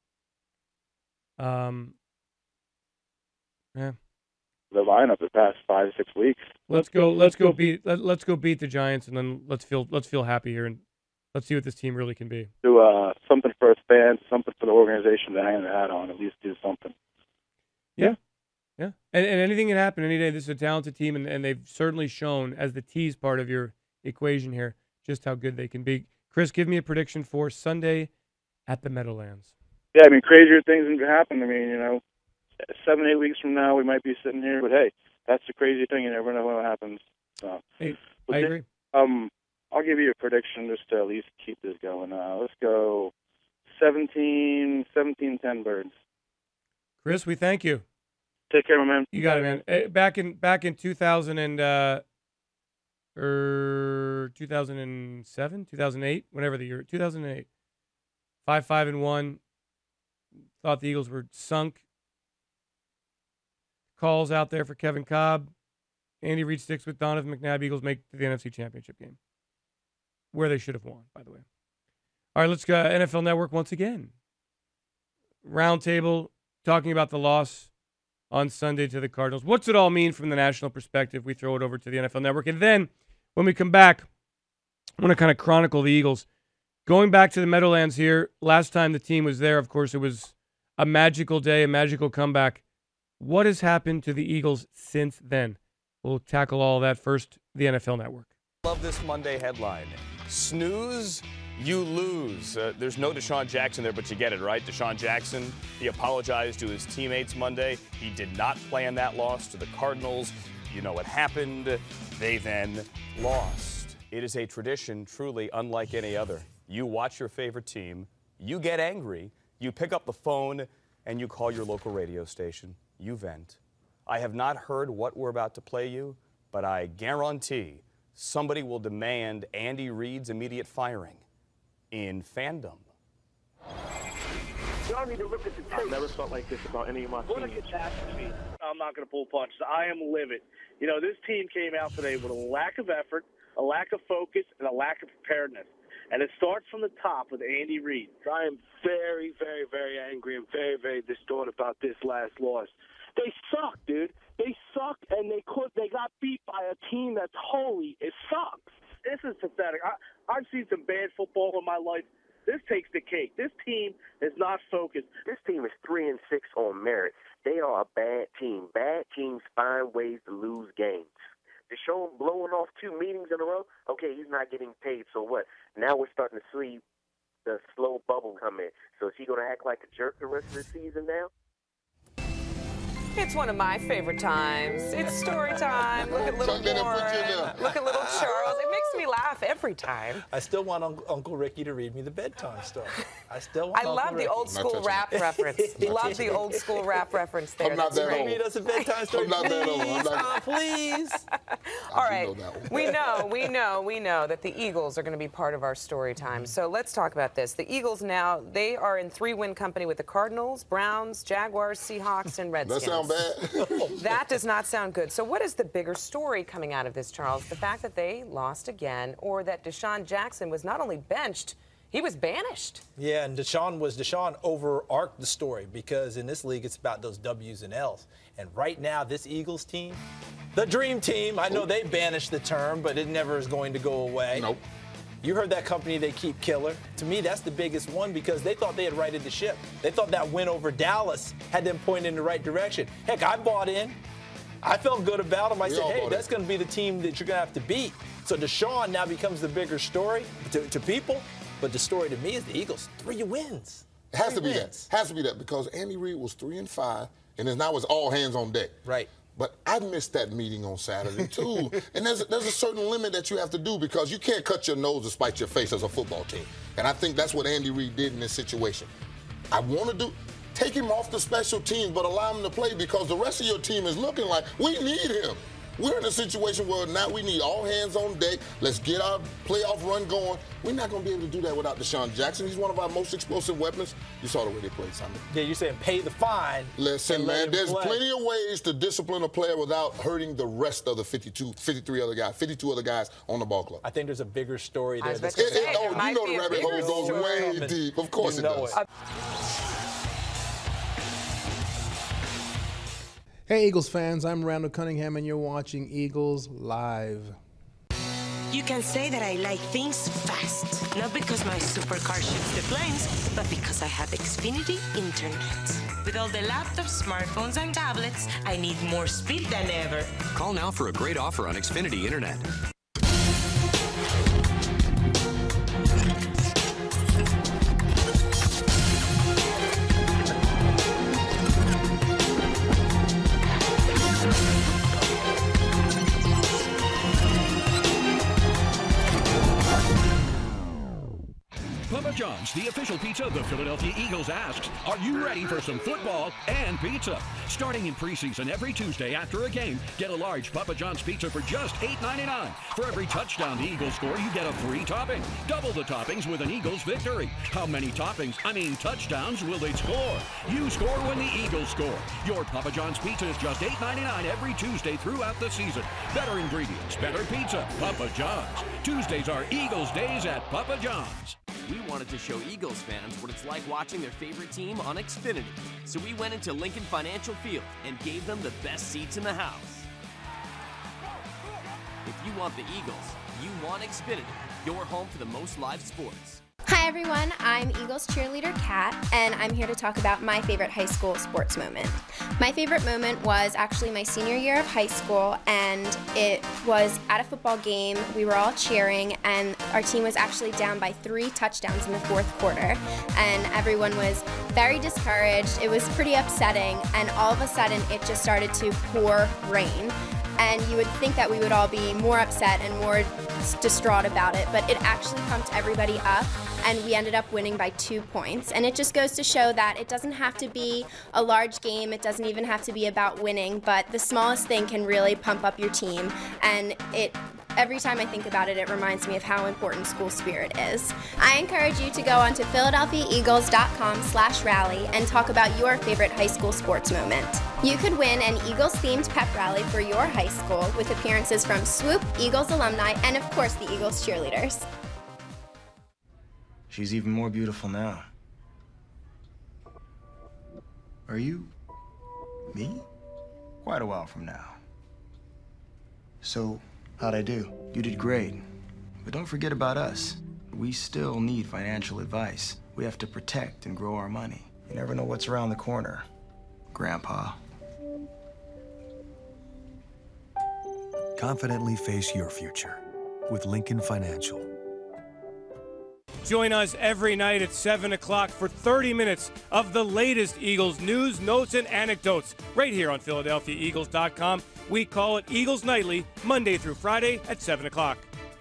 Yeah. The lineup the past 5-6 weeks. Let's go beat the Giants, and then let's feel happy here, and let's see what this team really can be. Do something for its fans, something for the organization to hang their hat on. At least do something. Yeah. And anything can happen any day. This is a talented team, and they've certainly shown as the tease part of your equation here just how good they can be. Chris, give me a prediction for Sunday at the Meadowlands. Yeah, crazier things can happen. 7-8 weeks from now, we might be sitting here, but hey, that's the crazy thing. You never know what happens. So, hey, I agree. I'll give you a prediction just to at least keep this going. Let's go 17-10 Birds. Chris, we thank you. Take care, my man. You got it, man. Back in 2000 and 2007, 2008, whatever the year, 2008. 5-5-1. Thought the Eagles were sunk. Calls out there for Kevin Cobb. Andy Reid sticks with Donovan McNabb. Eagles make the NFC Championship game, where they should have won, by the way. All right, let's go. NFL Network once again. Roundtable talking about the loss on Sunday to the Cardinals. What's it all mean from the national perspective? We throw it over to the NFL Network. And then when we come back, I want to kind of chronicle the Eagles. Going back to the Meadowlands here, last time the team was there, of course, it was a magical day, a magical comeback. What has happened to the Eagles since then? We'll tackle all that first, the NFL Network. Love this Monday headline. Snooze, you lose. There's no Deshaun Jackson there, but you get it, right? Deshaun Jackson, he apologized to his teammates Monday. He did not plan that loss to the Cardinals. You know what happened. They then lost. It is a tradition truly unlike any other. You watch your favorite team, you get angry, you pick up the phone, and you call your local radio station. You vent. I have not heard what we're about to play you, but I guarantee somebody will demand Andy Reid's immediate firing in fandom. Y'all need to look at the tape. I've never felt like this about any of my teams. Look at catastrophe. I'm not going to pull punches. I am livid. This team came out today with a lack of effort, a lack of focus, and a lack of preparedness. And it starts from the top with Andy Reid. I am very, very, very angry and very, very distraught about this last loss. They suck, dude. They suck, and they got beat by a team that's holy. It sucks. This is pathetic. I've seen some bad football in my life. This takes the cake. This team is not focused. This team is 3-6 on merit. They are a bad team. Bad teams find ways to lose games. Deshaun blowing off 2 meetings in a row, okay, he's not getting paid, so what? Now we're starting to see the slow bubble come in. So is he going to act like a jerk the rest of the season now? It's one of my favorite times. It's story time. Look at little Warren. Look at little Charles. It makes me laugh every time. I still want Uncle Ricky to read me the bedtime story. I still want I love the old school rap reference. Love the old school rap reference there. I'm not that old. Read us a bedtime story, I'm not that old. Please. All right. We know that the Eagles are going to be part of our story time. So let's talk about this. The Eagles now, they are in 3-win company with the Cardinals, Browns, Jaguars, Seahawks, and Redskins. That sounds bad. That does not sound good. So what is the bigger story coming out of this, Charles? The fact that they lost again, or that Deshaun Jackson was not only benched, he was banished. Yeah, and Deshaun overarched the story, because in this league it's about those W's and L's. And right now, this Eagles team, the dream team, I know they banished the term, but it never is going to go away. Nope. You heard that company they keep killer. To me, that's the biggest one, because they thought they had righted the ship. They thought that win over Dallas had them pointed in the right direction. Heck, I bought in. I felt good about them. I said, hey, that's going to be the team that you're going to have to beat. So Deshaun now becomes the bigger story to people. But the story to me is the Eagles, 3 wins. It has to be that. Has to be that, because Andy Reid was 3-5, and now it's all hands on deck. Right. But I missed that meeting on Saturday, too. And there's a certain limit that you have to do, because you can't cut your nose to spite your face as a football team. And I think that's what Andy Reid did in this situation. I want to take him off the special teams, but allow him to play, because the rest of your team is looking like we need him. We're in a situation where now we need all hands on deck. Let's get our playoff run going. We're not going to be able to do that without Deshaun Jackson. He's one of our most explosive weapons. You saw the way they played Sunday. Yeah, you're saying pay the fine. Listen, man, there's plenty of ways to discipline a player without hurting the rest of the 52 other guys on the ball club. I think there's a bigger story there. You know the rabbit hole goes way deep. Of course it does. Hey, Eagles fans, I'm Randall Cunningham, and you're watching Eagles Live. You can say that I like things fast, not because my supercar shoots the flames, but because I have Xfinity Internet. With all the laptops, smartphones, and tablets, I need more speed than ever. Call now for a great offer on Xfinity Internet. Papa John's, the official pizza of the Philadelphia Eagles, asks, are you ready for some football and pizza? Starting in preseason every Tuesday after a game, get a large Papa John's pizza for just $8.99. For every touchdown the Eagles score, you get a free topping. Double the toppings with an Eagles victory. How many touchdowns will they score? You score when the Eagles score. Your Papa John's pizza is just $8.99 every Tuesday throughout the season. Better ingredients, better pizza, Papa John's. Tuesdays are Eagles days at Papa John's. We wanted to show Eagles fans what it's like watching their favorite team on Xfinity. So we went into Lincoln Financial Field and gave them the best seats in the house. If you want the Eagles, you want Xfinity, your home for the most live sports. Hi everyone, I'm Eagles cheerleader Kat, and I'm here to talk about my favorite high school sports moment. My favorite moment was actually my senior year of high school, and it was at a football game. We were all cheering, and our team was actually down by 3 touchdowns in the 4th quarter, and everyone was very discouraged. It was pretty upsetting, and all of a sudden it just started to pour rain. And you would think that we would all be more upset and more distraught about it, but it actually pumped everybody up, and we ended up winning by 2 points. And it just goes to show that it doesn't have to be a large game, it doesn't even have to be about winning, but the smallest thing can really pump up your team. And every time I think about it, it reminds me of how important school spirit is. I encourage you to go onto PhiladelphiaEagles.com/rally and talk about your favorite high school sports moment. You could win an Eagles-themed pep rally for your high school with appearances from Swoop, Eagles alumni, and of course the Eagles cheerleaders. She's even more beautiful now. Are you me? Quite a while from now. So, how'd I do? You did great. But don't forget about us. We still need financial advice. We have to protect and grow our money. You never know what's around the corner, Grandpa. Confidently face your future with Lincoln Financial. Join us every night at 7 o'clock for 30 minutes of the latest Eagles news, notes, and anecdotes right here on PhiladelphiaEagles.com. We call it Eagles Nightly, Monday through Friday at 7 o'clock.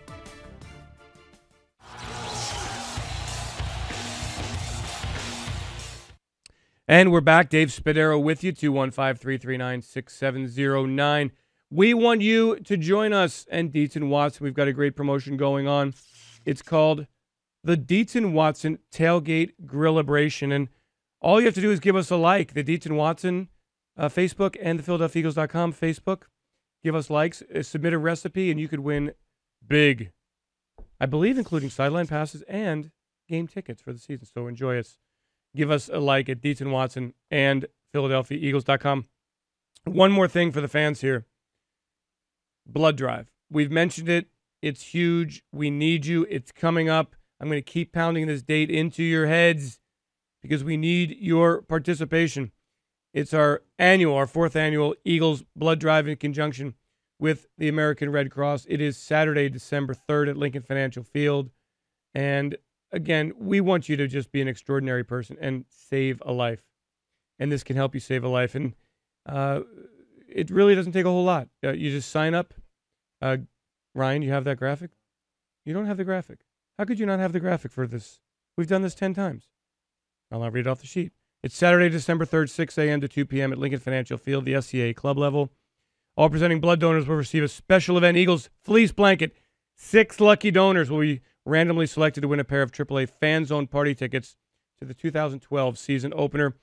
And we're back. Dave Spadaro with you, 215-339-6709. We want you to join us and Deaton Watson. We've got a great promotion going on. It's called the Deaton Watson Tailgate Grillabration. And all you have to do is give us a like. The Deaton Watson Facebook and the PhiladelphiaEagles.com Facebook. Give us likes, submit a recipe, and you could win big. I believe including sideline passes and game tickets for the season. So enjoy us. Give us a like at Deaton Watson and PhiladelphiaEagles.com. One more thing for the fans here. Blood drive. We've mentioned it. It's huge. We need you. It's coming up. I'm going to keep pounding this date into your heads because we need your participation. It's our fourth annual Eagles blood drive in conjunction with the American Red Cross. It is Saturday, December 3rd at Lincoln Financial Field. And again, we want you to just be an extraordinary person and save a life. And this can help you save a life. And it really doesn't take a whole lot. You just sign up. Ryan, you have that graphic? You don't have the graphic. How could you not have the graphic for this? We've done this 10 times. I'll not read it off the sheet. It's Saturday, December 3rd, 6 a.m. to 2 p.m. at Lincoln Financial Field, the SCA club level. All presenting blood donors will receive a special event Eagles fleece blanket. 6 lucky donors will be randomly selected to win a pair of AAA fan zone party tickets to the 2012 season opener.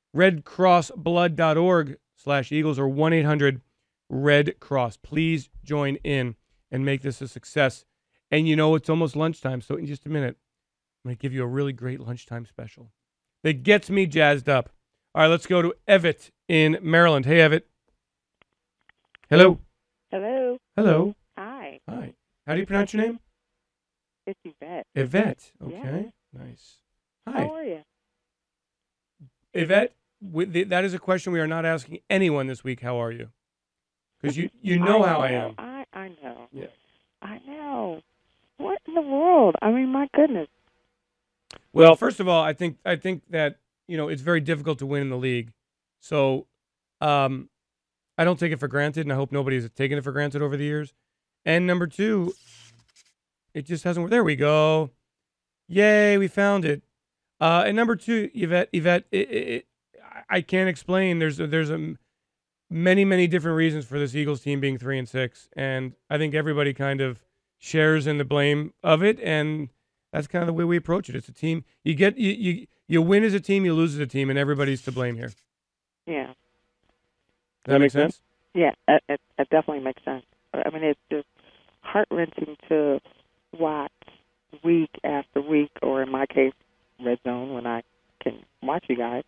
RedCrossBlood.org/Eagles or 1-800-RED-CROSS. Please join in and make this a success. And you know it's almost lunchtime, so in just a minute, I'm going to give you a really great lunchtime special that gets me jazzed up. All right, let's go to Evett in Maryland. Hey, Evett. Hello. Hello. Hello. Hi. Hi. How do you pronounce your name? It's Yvette. Yvette. Okay. Yeah. Nice. Hi. How are you? Yvette, that is a question we are not asking anyone this week. How are you? Because you know how I am. I know. Yeah. I know. What in the world? I mean, my goodness. Well, first of all, I think that, it's very difficult to win in the league. So I don't take it for granted, and I hope nobody's taken it for granted over the years. And number two, it just hasn't worked. There we go. Yay, we found it. And number two, Yvette, I can't explain. There's many different reasons for this Eagles team being 3-6, and I think everybody kind of shares in the blame of it, and that's kind of the way we approach it. It's a team. You win as a team, you lose as a team, and everybody's to blame here. Yeah. Does that make sense? Yeah, it definitely makes sense. I mean, it's just heart-wrenching to watch week after week, or in my case, Red Zone, when I can watch you guys,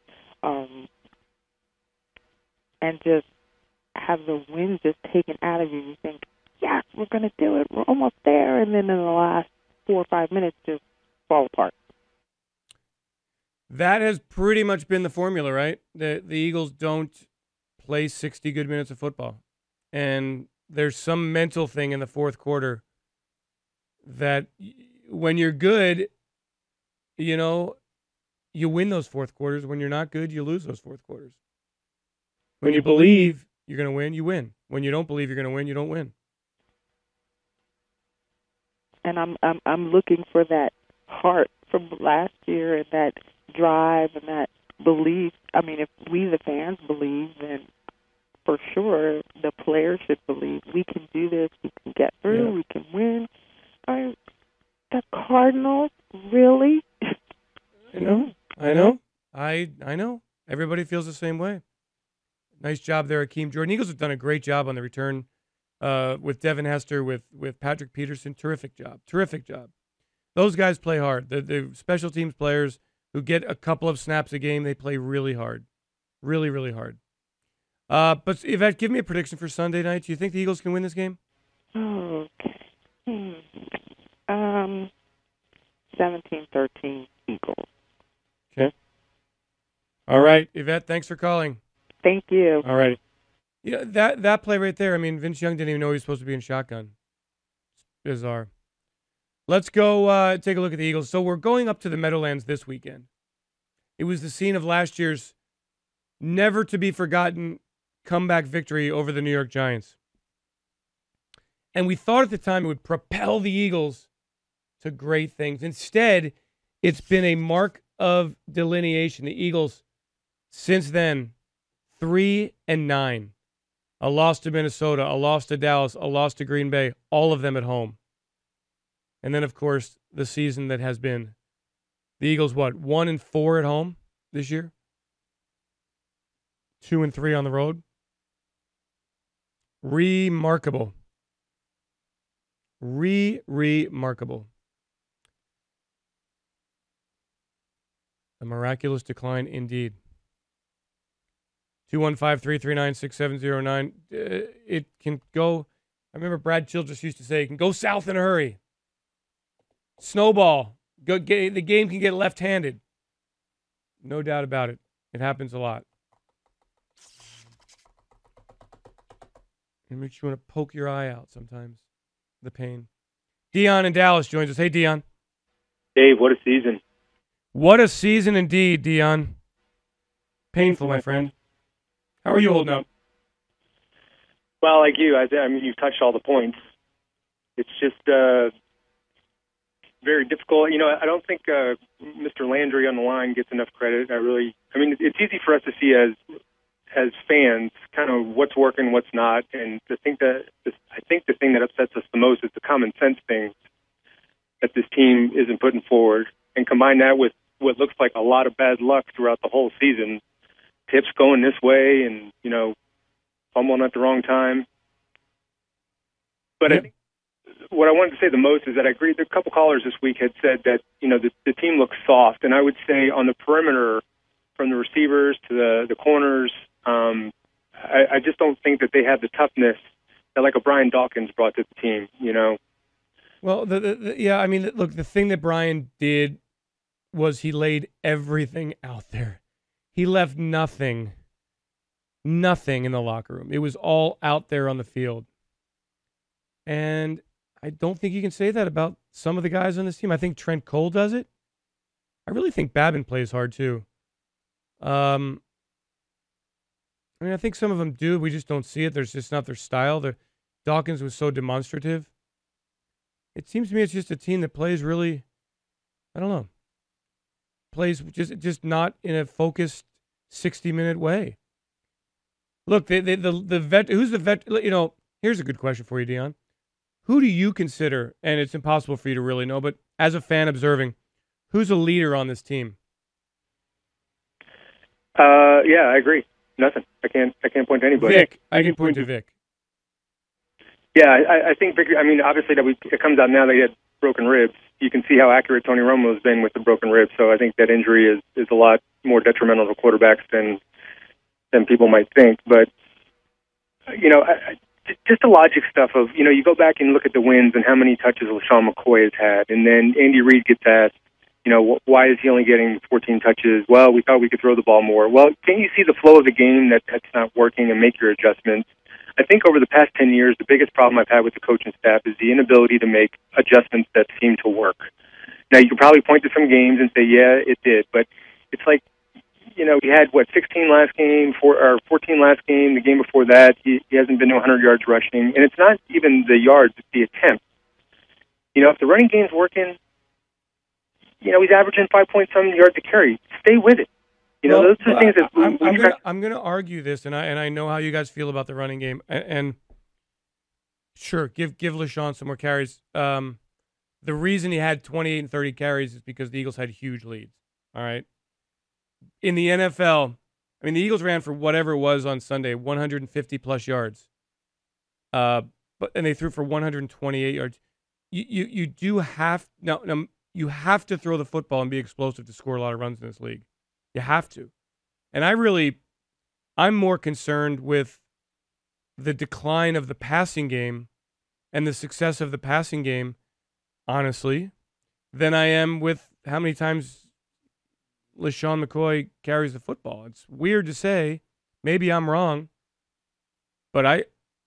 and just have the wins just taken out of you. You think, yes, we're going to do it. We're almost there. And then in the last 4 or 5 minutes, just fall apart. That has pretty much been the formula, right? The Eagles don't play 60 good minutes of football. And there's some mental thing in the fourth quarter that when you're good, you win those fourth quarters. When you're not good, you lose those fourth quarters. When you believe you're going to win, you win. When you don't believe you're going to win, you don't win. And I'm looking for that heart from last year and that drive and that belief. I mean, if we the fans believe, then for sure the players should believe. We can do this. We can get through. Yeah. We can win. The Cardinals, really? I know. I know. Everybody feels the same way. Nice job there, Akeem Jordan. Eagles have done a great job on the return with Devin Hester, with Patrick Peterson. Terrific job. Those guys play hard. The special teams players who get a couple of snaps a game, they play really hard. Really, really hard. But Yvette, give me a prediction for Sunday night. Do you think the Eagles can win this game? Okay. 17-13 Eagles. Okay. All right, Yvette, thanks for calling. Thank you. All right. Yeah, that play right there, I mean, Vince Young didn't even know he was supposed to be in shotgun. It's bizarre. Let's go take a look at the Eagles. So we're going up to the Meadowlands this weekend. It was the scene of last year's never-to-be-forgotten comeback victory over the New York Giants. And we thought at the time it would propel the Eagles to great things. Instead, it's been a mark of delineation. The Eagles, since then, 3-9. A loss to Minnesota, a loss to Dallas, a loss to Green Bay, all of them at home. And then, of course, the season that has been. The Eagles, 1-4 at home this year? 2-3 on the road? Remarkable. Remarkable. A miraculous decline indeed. 215-339-6709. It can go, I remember Brad Childress used to say, it can go south in a hurry. Snowball. The game can get left-handed. No doubt about it. It happens a lot. It makes you want to poke your eye out sometimes. The pain. Dion in Dallas joins us. Hey, Dion. Dave, what a season. What a season indeed, Dion. Painful, my friend. How are you holding up? Well, like you, I mean, you've touched all the points. It's just very difficult. You know, I don't think Mr. Landry on the line gets enough credit. I mean, it's easy for us to see as fans kind of what's working, what's not, and I think the thing that upsets us the most is the common sense things that this team isn't putting forward, and combine that with what looks like a lot of bad luck throughout the whole season. Tips going this way, and fumbling at the wrong time. But I think what I wanted to say the most is that I agree. A couple callers this week had said that the team looks soft, and I would say on the perimeter, from the receivers to the corners, I just don't think that they have the toughness that like a Brian Dawkins brought to the team. Well, I mean, look, the thing that Brian did was he laid everything out there. He left nothing in the locker room. It was all out there on the field. And I don't think you can say that about some of the guys on this team. I think Trent Cole does it. I really think Babin plays hard too. I mean, I think some of them do. We just don't see it. There's just not their style. Dawkins was so demonstrative. It seems to me it's just a team that plays really, I don't know, plays just not in a focused 60-minute way. Look, the vet. Who's the vet? Here's a good question for you, Dion. Who do you consider, and it's impossible for you to really know, but as a fan observing, who's a leader on this team? Yeah, I agree. Nothing. I can't point to anybody. Vic. I can point to Vic. Yeah, I think Vic. I mean, obviously it comes out now that he had broken ribs. You can see how accurate Tony Romo has been with the broken ribs. So I think that injury is a lot more detrimental to quarterbacks than people might think. But just the logic stuff of you go back and look at the wins and how many touches LaShawn McCoy has had, and then Andy Reid gets asked, why is he only getting 14 touches? Well, we thought we could throw the ball more. Well, can you see the flow of the game that's not working and make your adjustments? I think over the past 10 years, the biggest problem I've had with the coaching staff is the inability to make adjustments that seem to work. Now, you can probably point to some games and say, yeah, it did, but it's like, he had, 16 last game, 14 last game, the game before that, he hasn't been to 100 yards rushing, and it's not even the yards, it's the attempts. If the running game's working, he's averaging 5-point-some yards to carry. Stay with it. Those are the things that I'm going to argue this, and I know how you guys feel about the running game. And sure, give LaShawn some more carries. The reason he had 28 and 30 carries is because the Eagles had huge leads. All right. In the NFL, I mean, the Eagles ran for whatever it was on Sunday, 150 plus yards. And they threw for 128 yards. You do have now you have to throw the football and be explosive to score a lot of runs in this league. You have to. And I'm more concerned with the decline of the passing game and the success of the passing game, honestly, than I am with how many times LeSean McCoy carries the football. It's weird to say. Maybe I'm wrong. But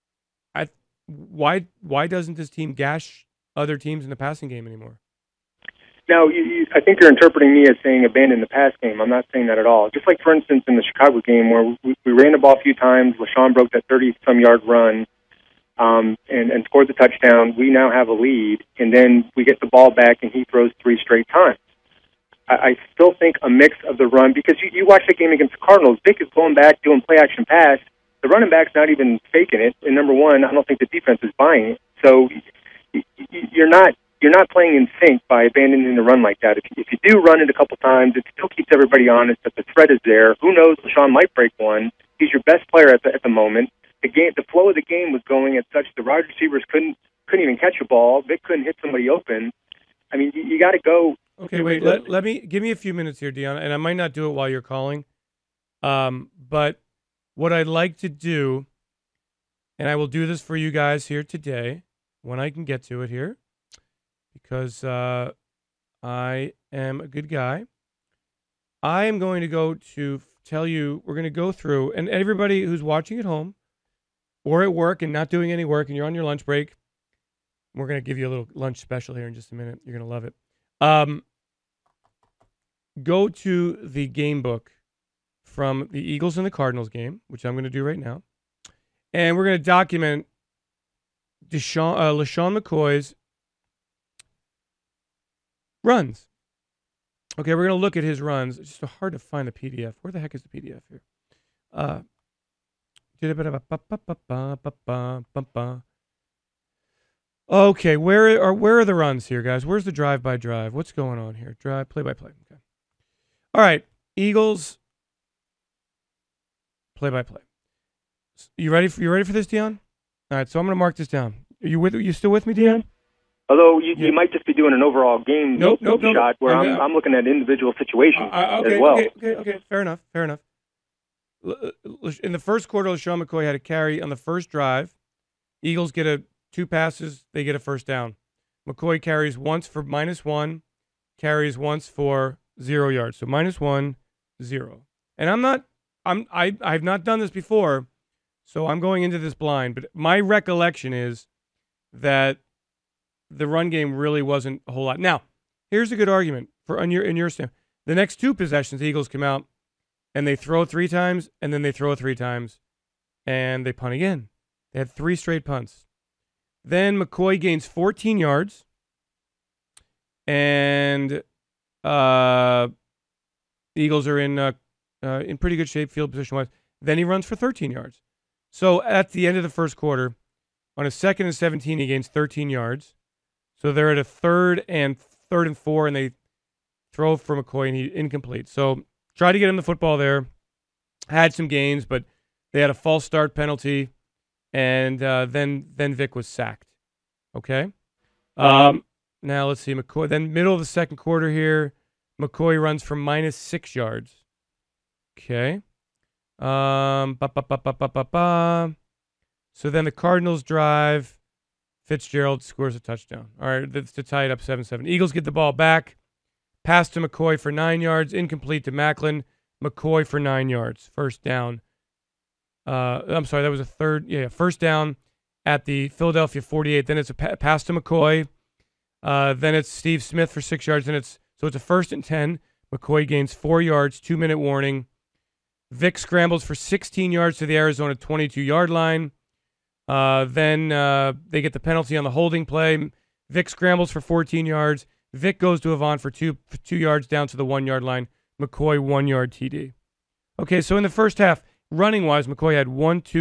why doesn't this team gash other teams in the passing game anymore? Now, I think you're interpreting me as saying abandon the pass game. I'm not saying that at all. Just like, for instance, in the Chicago game where we ran the ball a few times, LeSean broke that 30-some-yard run and scored the touchdown. We now have a lead, and then we get the ball back, and he throws 3 straight times. I still think a mix of the run, because you watch that game against the Cardinals, Vic is going back, doing play-action pass. The running back's not even faking it. And number one, I don't think the defense is buying it. So you're not playing in sync by abandoning the run like that. If you do run it a couple times, it still keeps everybody honest that the threat is there. Who knows? LeSean might break one. He's your best player at the moment. The flow of the game was going at such the wide receivers couldn't even catch a ball. Vic couldn't hit somebody open. I mean, you got to go. Okay, wait. Give me a few minutes here, Dion, and I might not do it while you're calling. But what I'd like to do, and I will do this for you guys here today when I can get to it here, because I am a good guy. I am going to go to tell you, we're going to go through, and everybody who's watching at home or at work and not doing any work and you're on your lunch break, we're going to give you a little lunch special here in just a minute. You're going to love it. Go to the game book from the Eagles and the Cardinals game, which I'm going to do right now. And we're going to document LeSean McCoy's runs. Okay, we're going to look at his runs. It's just hard to find the PDF. Where the heck is the PDF here? Okay, where are the runs here, guys? Where's the drive-by-drive? What's going on here? Play-by-play. Okay. All right, Eagles play-by-play. You ready for this, Dion? All right, so I'm going to mark this down. Are you still with me, Dion? Although you might just be doing an overall game shot where I'm looking at individual situations as well. Okay, fair enough. In the first quarter, LeSean McCoy had a carry on the first drive. Eagles get 2 passes, they get a first down. McCoy carries once for -1, carries once for 0 yards. So -1, 0. And I've not done this before, so I'm going into this blind. But my recollection is that the run game really wasn't a whole lot. Now, here's a good argument in your stand. The next 2 possessions, the Eagles come out and they throw 3 times, and then they throw 3 times, and they punt again. They had 3 straight punts. Then McCoy gains 14 yards, and the Eagles are in pretty good shape field position-wise. Then he runs for 13 yards. So at the end of the first quarter, on a 2nd and 17, he gains 13 yards. So they're at a 3rd and 4, and they throw for McCoy, and he's incomplete. So try to get him the football there. Had some gains, but they had a false start penalty, and then Vic was sacked. Okay? Now let's see. McCoy. Then middle of the second quarter here, McCoy runs for -6 yards. Okay. So then the Cardinals drive. Fitzgerald scores a touchdown. All right, that's to tie it up 7-7. Eagles get the ball back. Pass to McCoy for 9 yards. Incomplete to Macklin. McCoy for 9 yards. First down. I'm sorry, that was a third. Yeah, first down at the Philadelphia 48. Then it's a pass to McCoy. Then it's Steve Smith for 6 yards. So it's a 1st and 10. McCoy gains 4 yards. 2-minute warning. Vic scrambles for 16 yards to the Arizona 22-yard line. Then they get the penalty on the holding play. Vic scrambles for 14 yards. Vic goes to Avant for 2 yards down to the 1-yard line. McCoy 1-yard TD. Okay, so in the first half, running-wise, McCoy had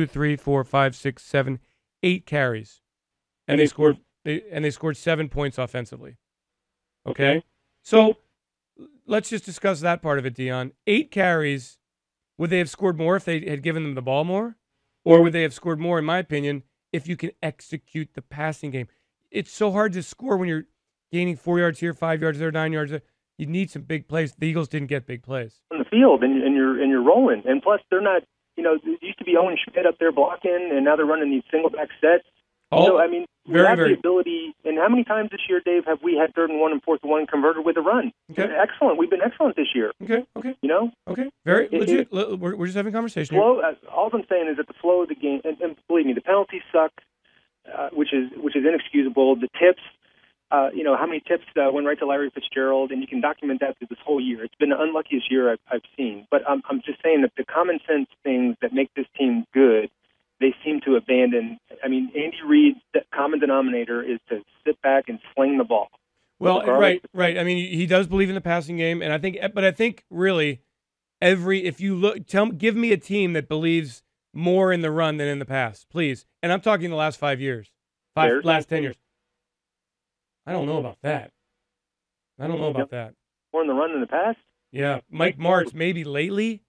8 carries, and they scored 7 points offensively. Okay, so let's just discuss that part of it, Dion. 8 carries. Would they have scored more if they had given them the ball more? Or would they have scored more, in my opinion, if you can execute the passing game? It's so hard to score when gaining 4 yards here, 5 yards there, 9 yards there. You need some big plays. The Eagles didn't get big plays on the field, and you're rolling. And plus, they're not. It used to be Owen Schmidt up there blocking, and now they're running these single back sets. Oh, I mean, we have the ability. And how many times this year, Dave, have we had 3rd and 1 and 4th and 1 converted with a run? Okay. Excellent. We've been excellent this year. Okay. Okay. Very legit. We're just having a conversation here. All I'm saying is that the flow of the game, and believe me, the penalties suck, which is inexcusable. The tips. How many tips went right to Larry Fitzgerald, and you can document that through this whole year. It's been the unluckiest year I've seen. But I'm just saying that the common sense things that make this team good, they seem to abandon. I mean, Andy Reid's common denominator is to sit back and sling the ball. Well, right. I mean, he does believe in the passing game, and I think really, if you look, give me a team that believes more in the run than in the pass, please. And I'm talking the last 5 years, last 10 years. I don't know about that. More in the run than the pass? Yeah. Mike Martz, maybe lately,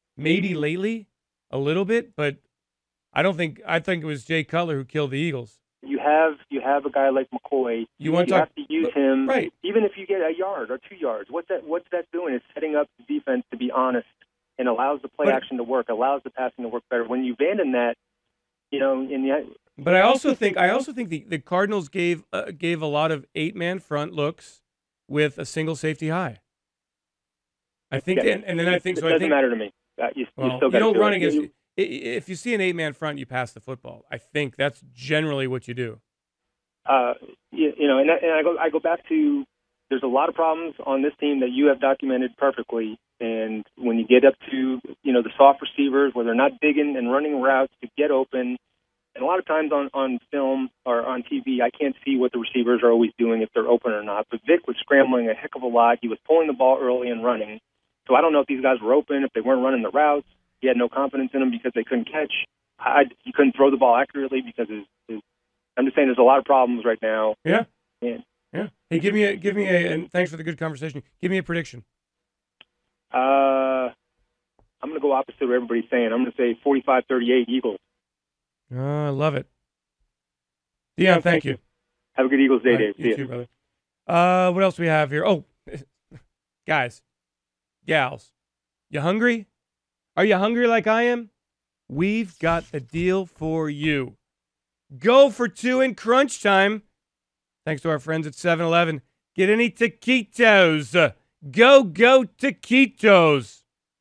a little bit, but I think it was Jay Cutler who killed the Eagles. You have a guy like McCoy. You have to use him, right? Even if you get a yard or 2 yards, what's that doing? It's setting up the defense to be honest and allows the play action to work, allows the passing to work better. When you abandon that, But I also think the Cardinals gave a lot of 8-man front looks with a single safety high. I think, and then I think so. It doesn't matter to me. You still got to don't run against. If you see an 8-man front, you pass the football. I think that's generally what you do. I go back to there's a lot of problems on this team that you have documented perfectly. And when you get up to the soft receivers where they're not digging and running routes to get open. And a lot of times on film or on TV, I can't see what the receivers are always doing, if they're open or not. But Vic was scrambling a heck of a lot. He was pulling the ball early and running. So I don't know if these guys were open, if they weren't running the routes. He had no confidence in them because they couldn't catch. He couldn't throw the ball accurately because I'm just saying there's a lot of problems right now. Yeah. Hey, give me a, and thanks for the good conversation. Give me a prediction. I'm going to go opposite of what everybody's saying. I'm going to say 45-38 Eagles. I love it. Dion, thank you. Have a good Eagles day, Dave. See you too, brother. What else do we have here? Oh, guys, gals, you hungry? Are you hungry like I am? We've got the deal for you. Go for 2 in crunch time. Thanks to our friends at 7-Eleven. Get any taquitos. Go taquitos.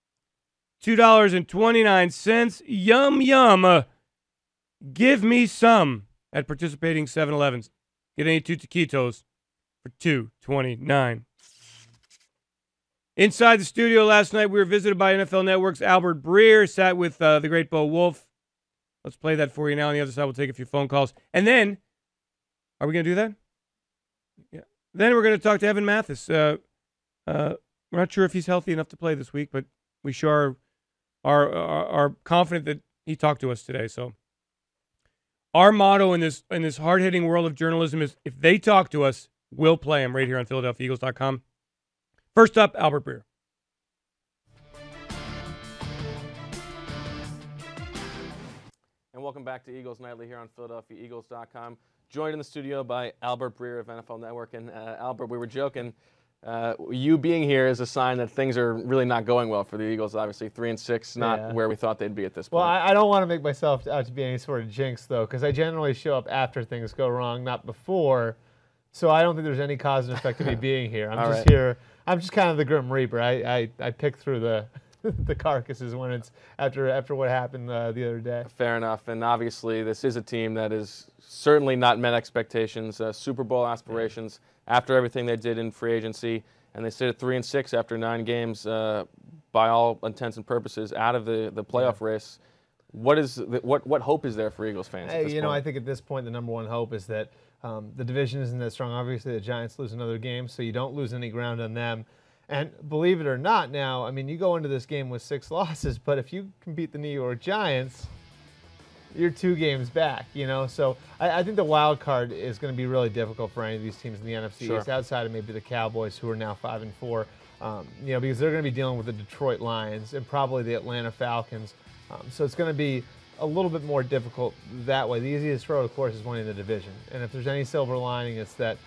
$2.29. Yum. Give me some at participating 7-Elevens. Get any 2 taquitos for $2.29. Inside the studio last night, we were visited by NFL Network's Albert Breer, sat with the great Bo Wolf. Let's play that for you now. On the other side, we'll take a few phone calls. And then, are we going to do that? Yeah. Then we're going to talk to Evan Mathis. We're not sure if he's healthy enough to play this week, but we sure are confident that he talked to us today. So our motto in this hard-hitting world of journalism is, if they talk to us, we'll play them right here on PhiladelphiaEagles.com. First up, Albert Breer. And welcome back to Eagles Nightly here on PhiladelphiaEagles.com. Joined in the studio by Albert Breer of NFL Network. And Albert, we were joking, you being here is a sign that things are really not going well for the Eagles. Obviously, 3-6, not where we thought they'd be at this point. Well, I don't want to make myself out to be any sort of jinx, though, because I generally show up after things go wrong, not before. So I don't think there's any cause and effect to me being here. I'm just here. I'm just kind of the Grim Reaper. I pick through the the carcasses when it's after what happened the other day. Fair enough. And obviously, this is a team that is certainly not met expectations, Super Bowl aspirations after everything they did in free agency, and they sit at 3-6 after 9 games, by all intents and purposes, out of the playoff race. What hope is there for Eagles fans? At this point? I think at this point the number one hope is that the division isn't that strong. Obviously, the Giants lose another game, so you don't lose any ground on them. And believe it or not, now, I mean, you go into this game with 6 losses, but if you can beat the New York Giants, you're 2 games back, So I think the wild card is going to be really difficult for any of these teams in the NFC East, outside of maybe the Cowboys, who are now 5-4, because they're going to be dealing with the Detroit Lions and probably the Atlanta Falcons. So it's going to be a little bit more difficult that way. The easiest road, of course, is winning the division. And if there's any silver lining, it's that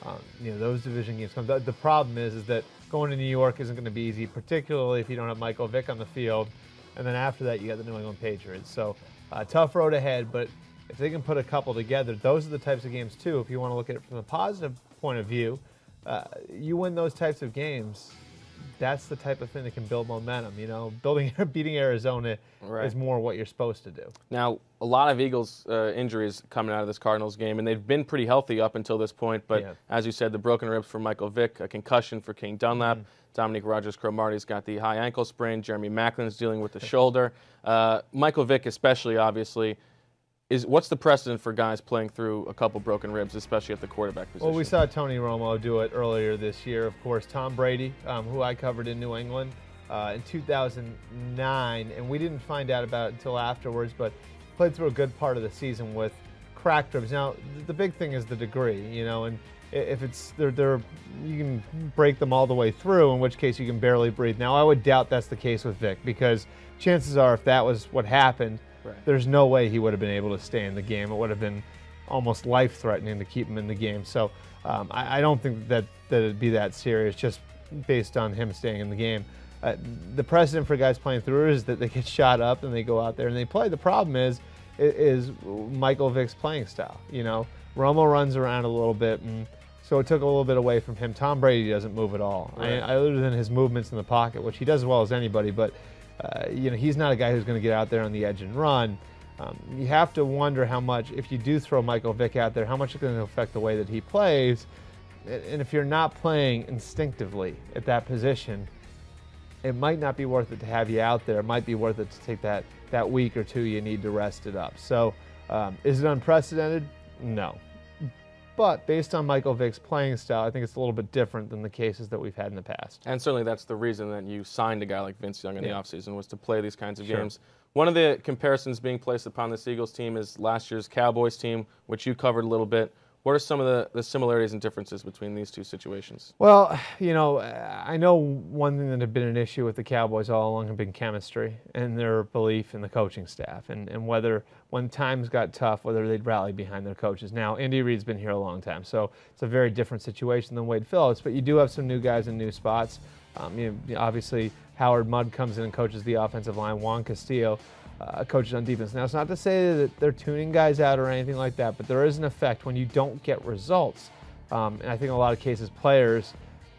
Those division games come. The problem is that going to New York isn't going to be easy, particularly if you don't have Michael Vick on the field. And then after that, you got the New England Patriots. So tough road ahead, but if they can put a couple together, those are the types of games, too. If you want to look at it from a positive point of view, you win those types of games, that's the type of thing that can build momentum. Beating Arizona is more what you're supposed to do. Now, a lot of Eagles injuries coming out of this Cardinals game, and they've been pretty healthy up until this point. But as you said, the broken ribs for Michael Vick, a concussion for King Dunlap, Dominique Rodgers-Cromartie's got the high ankle sprain, Jeremy Maclin's dealing with the shoulder. Michael Vick especially, obviously, what's the precedent for guys playing through a couple broken ribs, especially at the quarterback position? Well, we saw Tony Romo do it earlier this year. Of course, Tom Brady, who I covered in New England in 2009, and we didn't find out about it until afterwards, but played through a good part of the season with cracked ribs. Now, the big thing is the degree, and if it's they're you can break them all the way through, in which case you can barely breathe. Now, I would doubt that's the case with Vick, because chances are if that was what happened, there's no way he would have been able to stay in the game. It would have been almost life-threatening to keep him in the game. So I don't think that it'd be that serious just based on him staying in the game. The precedent for guys playing through is that they get shot up and they go out there and they play. The problem is Michael Vick's playing style. Romo runs around a little bit, and so it took a little bit away from him. Tom Brady doesn't move at all, other than his movements in the pocket, which he does as well as anybody, but he's not a guy who's going to get out there on the edge and run. You have to wonder how much, if you do throw Michael Vick out there, how much it's going to affect the way that he plays. And if you're not playing instinctively at that position, it might not be worth it to have you out there. It might be worth it to take that week or two you need to rest it up. So is it unprecedented? No. But based on Michael Vick's playing style, I think it's a little bit different than the cases that we've had in the past. And certainly that's the reason that you signed a guy like Vince Young in the offseason, was to play these kinds of games. One of the comparisons being placed upon this Eagles team is last year's Cowboys team, which you covered a little bit. What are some of the similarities and differences between these two situations? Well, I know one thing that had been an issue with the Cowboys all along had been chemistry and their belief in the coaching staff, and whether when times got tough, whether they'd rally behind their coaches. Now, Andy Reid's been here a long time, so it's a very different situation than Wade Phillips, but you do have some new guys in new spots. Obviously, Howard Mudd comes in and coaches the offensive line. Juan Castillo coaches on defense. Now, it's not to say that they're tuning guys out or anything like that, but there is an effect when you don't get results. And I think in a lot of cases, players,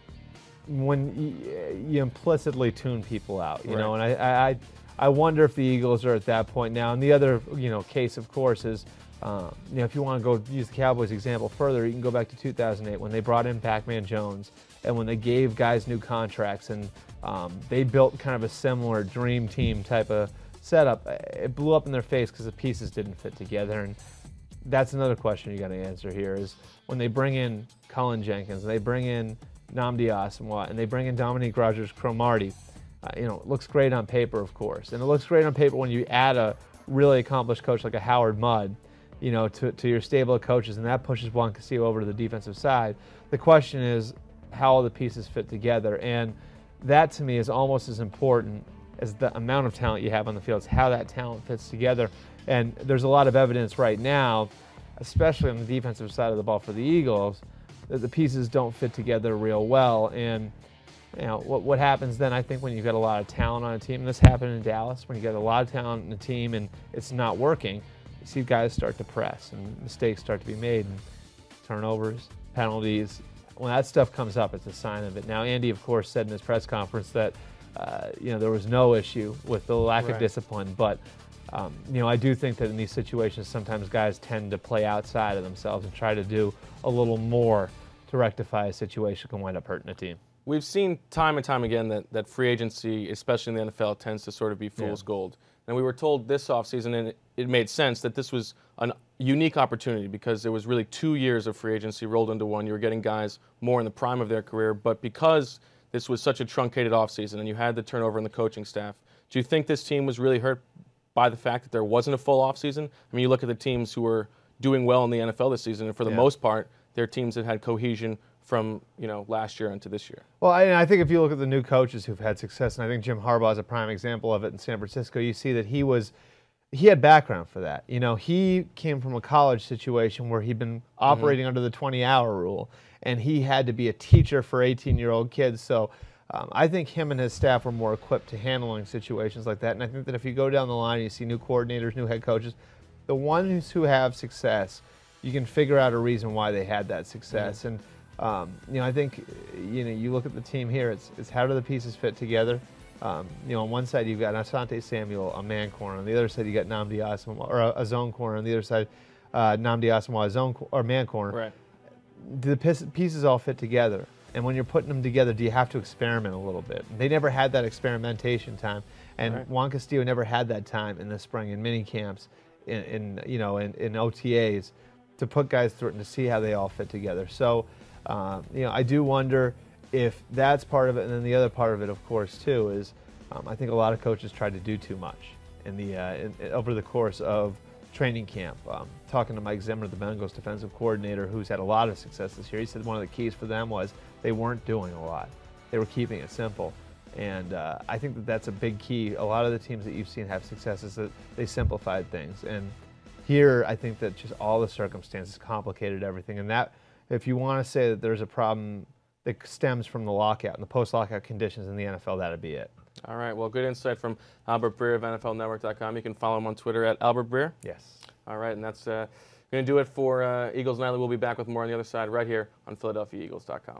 when you implicitly tune people out, you know, and I wonder if the Eagles are at that point now. And the other, case, of course, is, if you want to go use the Cowboys example further, you can go back to 2008 when they brought in Pac-Man Jones and when they gave guys new contracts and they built kind of a similar dream team type of setup. It blew up in their face because the pieces didn't fit together, and that's another question you got to answer here is when they bring in Cullen Jenkins, and they bring in Nnamdi Asomugha, and they bring in Dominique Rodgers-Cromartie. It looks great on paper, of course, and it looks great on paper when you add a really accomplished coach like a Howard Mudd, to your stable of coaches, and that pushes Juan Castillo over to the defensive side. The question is how all the pieces fit together, and that to me is almost as important as the amount of talent you have on the field. It's how that talent fits together. And there's a lot of evidence right now, especially on the defensive side of the ball for the Eagles, that the pieces don't fit together real well. And what happens then, I think, when you've got a lot of talent on a team, and this happened in Dallas, when you got a lot of talent in a team and it's not working, you see guys start to press and mistakes start to be made, and turnovers, penalties. When that stuff comes up, it's a sign of it. Now, Andy, of course, said in his press conference that there was no issue with the lack of discipline, but I do think that in these situations, sometimes guys tend to play outside of themselves and try to do a little more to rectify a situation can wind up hurting a team. We've seen time and time again that free agency, especially in the NFL, tends to sort of be fool's gold. And we were told this offseason, and it made sense, that this was a unique opportunity because there was really 2 years of free agency rolled into one. You were getting guys more in the prime of their career, but because this was such a truncated offseason and you had the turnover in the coaching staff, do you think this team was really hurt by the fact that there wasn't a full offseason? I mean, you look at the teams who were doing well in the NFL this season, and for the most part, they're teams that had cohesion from last year into this year. Well, I think if you look at the new coaches who've had success, and I think Jim Harbaugh is a prime example of it in San Francisco, you see that he was he had background for that. You know, he came from a college situation where he'd been operating under the 20-hour rule, and he had to be a teacher for 18-year-old kids. So I think him and his staff were more equipped to handling situations like that. And I think that if you go down the line and you see new coordinators, new head coaches, the ones who have success, you can figure out a reason why they had that success. And you know, I think, you know, you look at the team here, it's how do the pieces fit together? You know, on one side you've got Asante Samuel, a man corner. On the other side you got Nnamdi Asomugha, or a zone corner. On the other side, Nnamdi Asomugha, a zone or man corner. Right. Do the pieces all fit together? And when you're putting them together, do you have to experiment a little bit? They never had that experimentation time, and Juan Castillo never had that time in the spring in mini camps, in OTAs, to put guys through it and to see how they all fit together. So, you know, I do wonder if that's part of it, and then the other part of it, of course, too, is I think a lot of coaches tried to do too much over the course of training camp. Talking to Mike Zimmer, the Bengals defensive coordinator, who's had a lot of success this year, he said one of the keys for them was they weren't doing a lot. They were keeping it simple. And I think that that's a big key. A lot of the teams that you've seen have success is that they simplified things. And here, I think that just all the circumstances complicated everything. And that, if you want to say that there's a problem that stems from the lockout and the post-lockout conditions in the NFL, that'd be it. All right. Well, good insight from Albert Breer of NFLnetwork.com. You can follow him on Twitter at Albert Breer. Yes. All right. And that's going to do it for Eagles Nightly. We'll be back with more on the other side right here on PhiladelphiaEagles.com.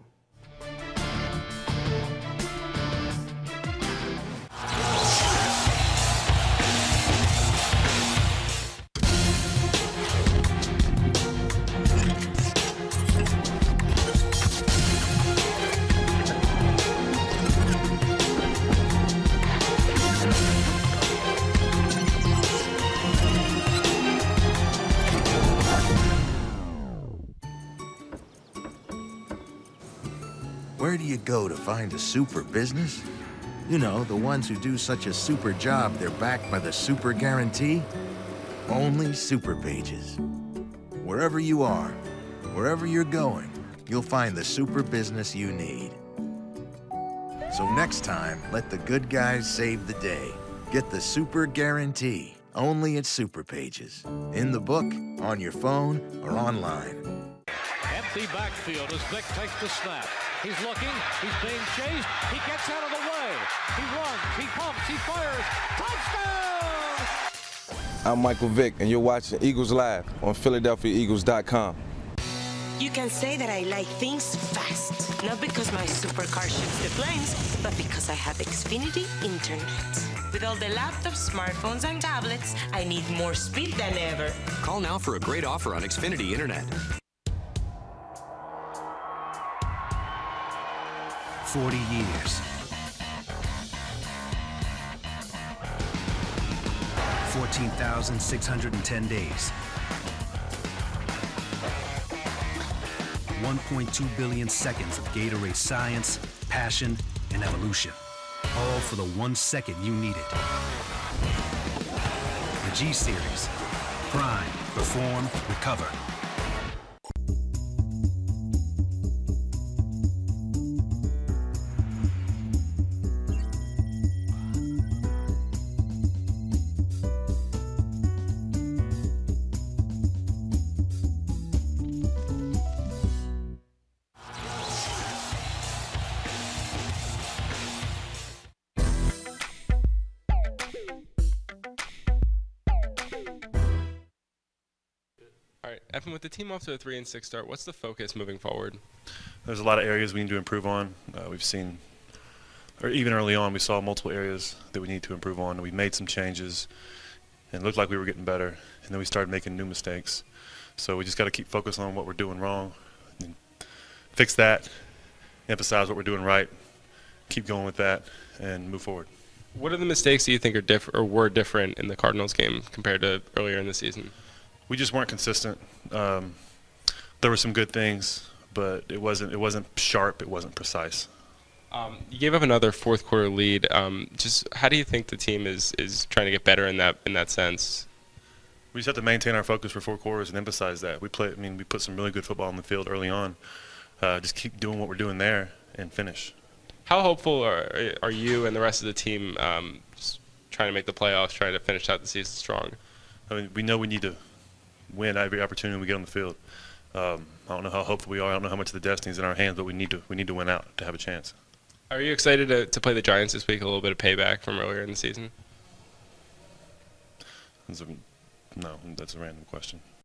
Where do you go to find a super business? You know, the ones who do such a super job they're backed by the super guarantee? Only Super Pages. Wherever you are, wherever you're going, you'll find the super business you need. So next time, let the good guys save the day. Get the super guarantee, only at Super Pages. In the book, on your phone, or online. Empty backfield as Vick takes the snap. He's looking, he's being chased, he gets out of the way, he runs, he pumps, he fires, touchdown! I'm Michael Vick, and you're watching Eagles Live on PhiladelphiaEagles.com. You can say that I like things fast, not because my supercar shoots the flames, but because I have Xfinity Internet. With all the laptops, smartphones, and tablets, I need more speed than ever. Call now for a great offer on Xfinity Internet. 40 years. 14,610 days. 1.2 billion seconds of Gatorade science, passion, and evolution. All for the 1 second you needed. The G-Series. Prime, perform, recover. All right, Evan, with the team off to a 3-6 start, what's the focus moving forward? There's a lot of areas we need to improve on. We've seen, or even early on, we saw multiple areas that we need to improve on. We made some changes, and it looked like we were getting better, and then we started making new mistakes. So we just got to keep focused on what we're doing wrong, and fix that, emphasize what we're doing right, keep going with that, and move forward. What are the mistakes that you think are were different in the Cardinals game compared to earlier in the season? We just weren't consistent. There were some good things, but it wasn't sharp. It wasn't precise. You gave up another fourth quarter lead. Just how do you think the team is trying to get better in that sense? We just have to maintain our focus for 4 quarters and emphasize that. We put some really good football on the field early on. Just keep doing what we're doing there and finish. How hopeful are you and the rest of the team trying to make the playoffs, trying to finish out the season strong? I mean, we know we need to win every opportunity we get on the field. I don't know how hopeful we are. I don't know how much of the destiny's in our hands, but we need to win out to have a chance. Are you excited to play the Giants this week? A little bit of payback from earlier in the season? No, that's a random question.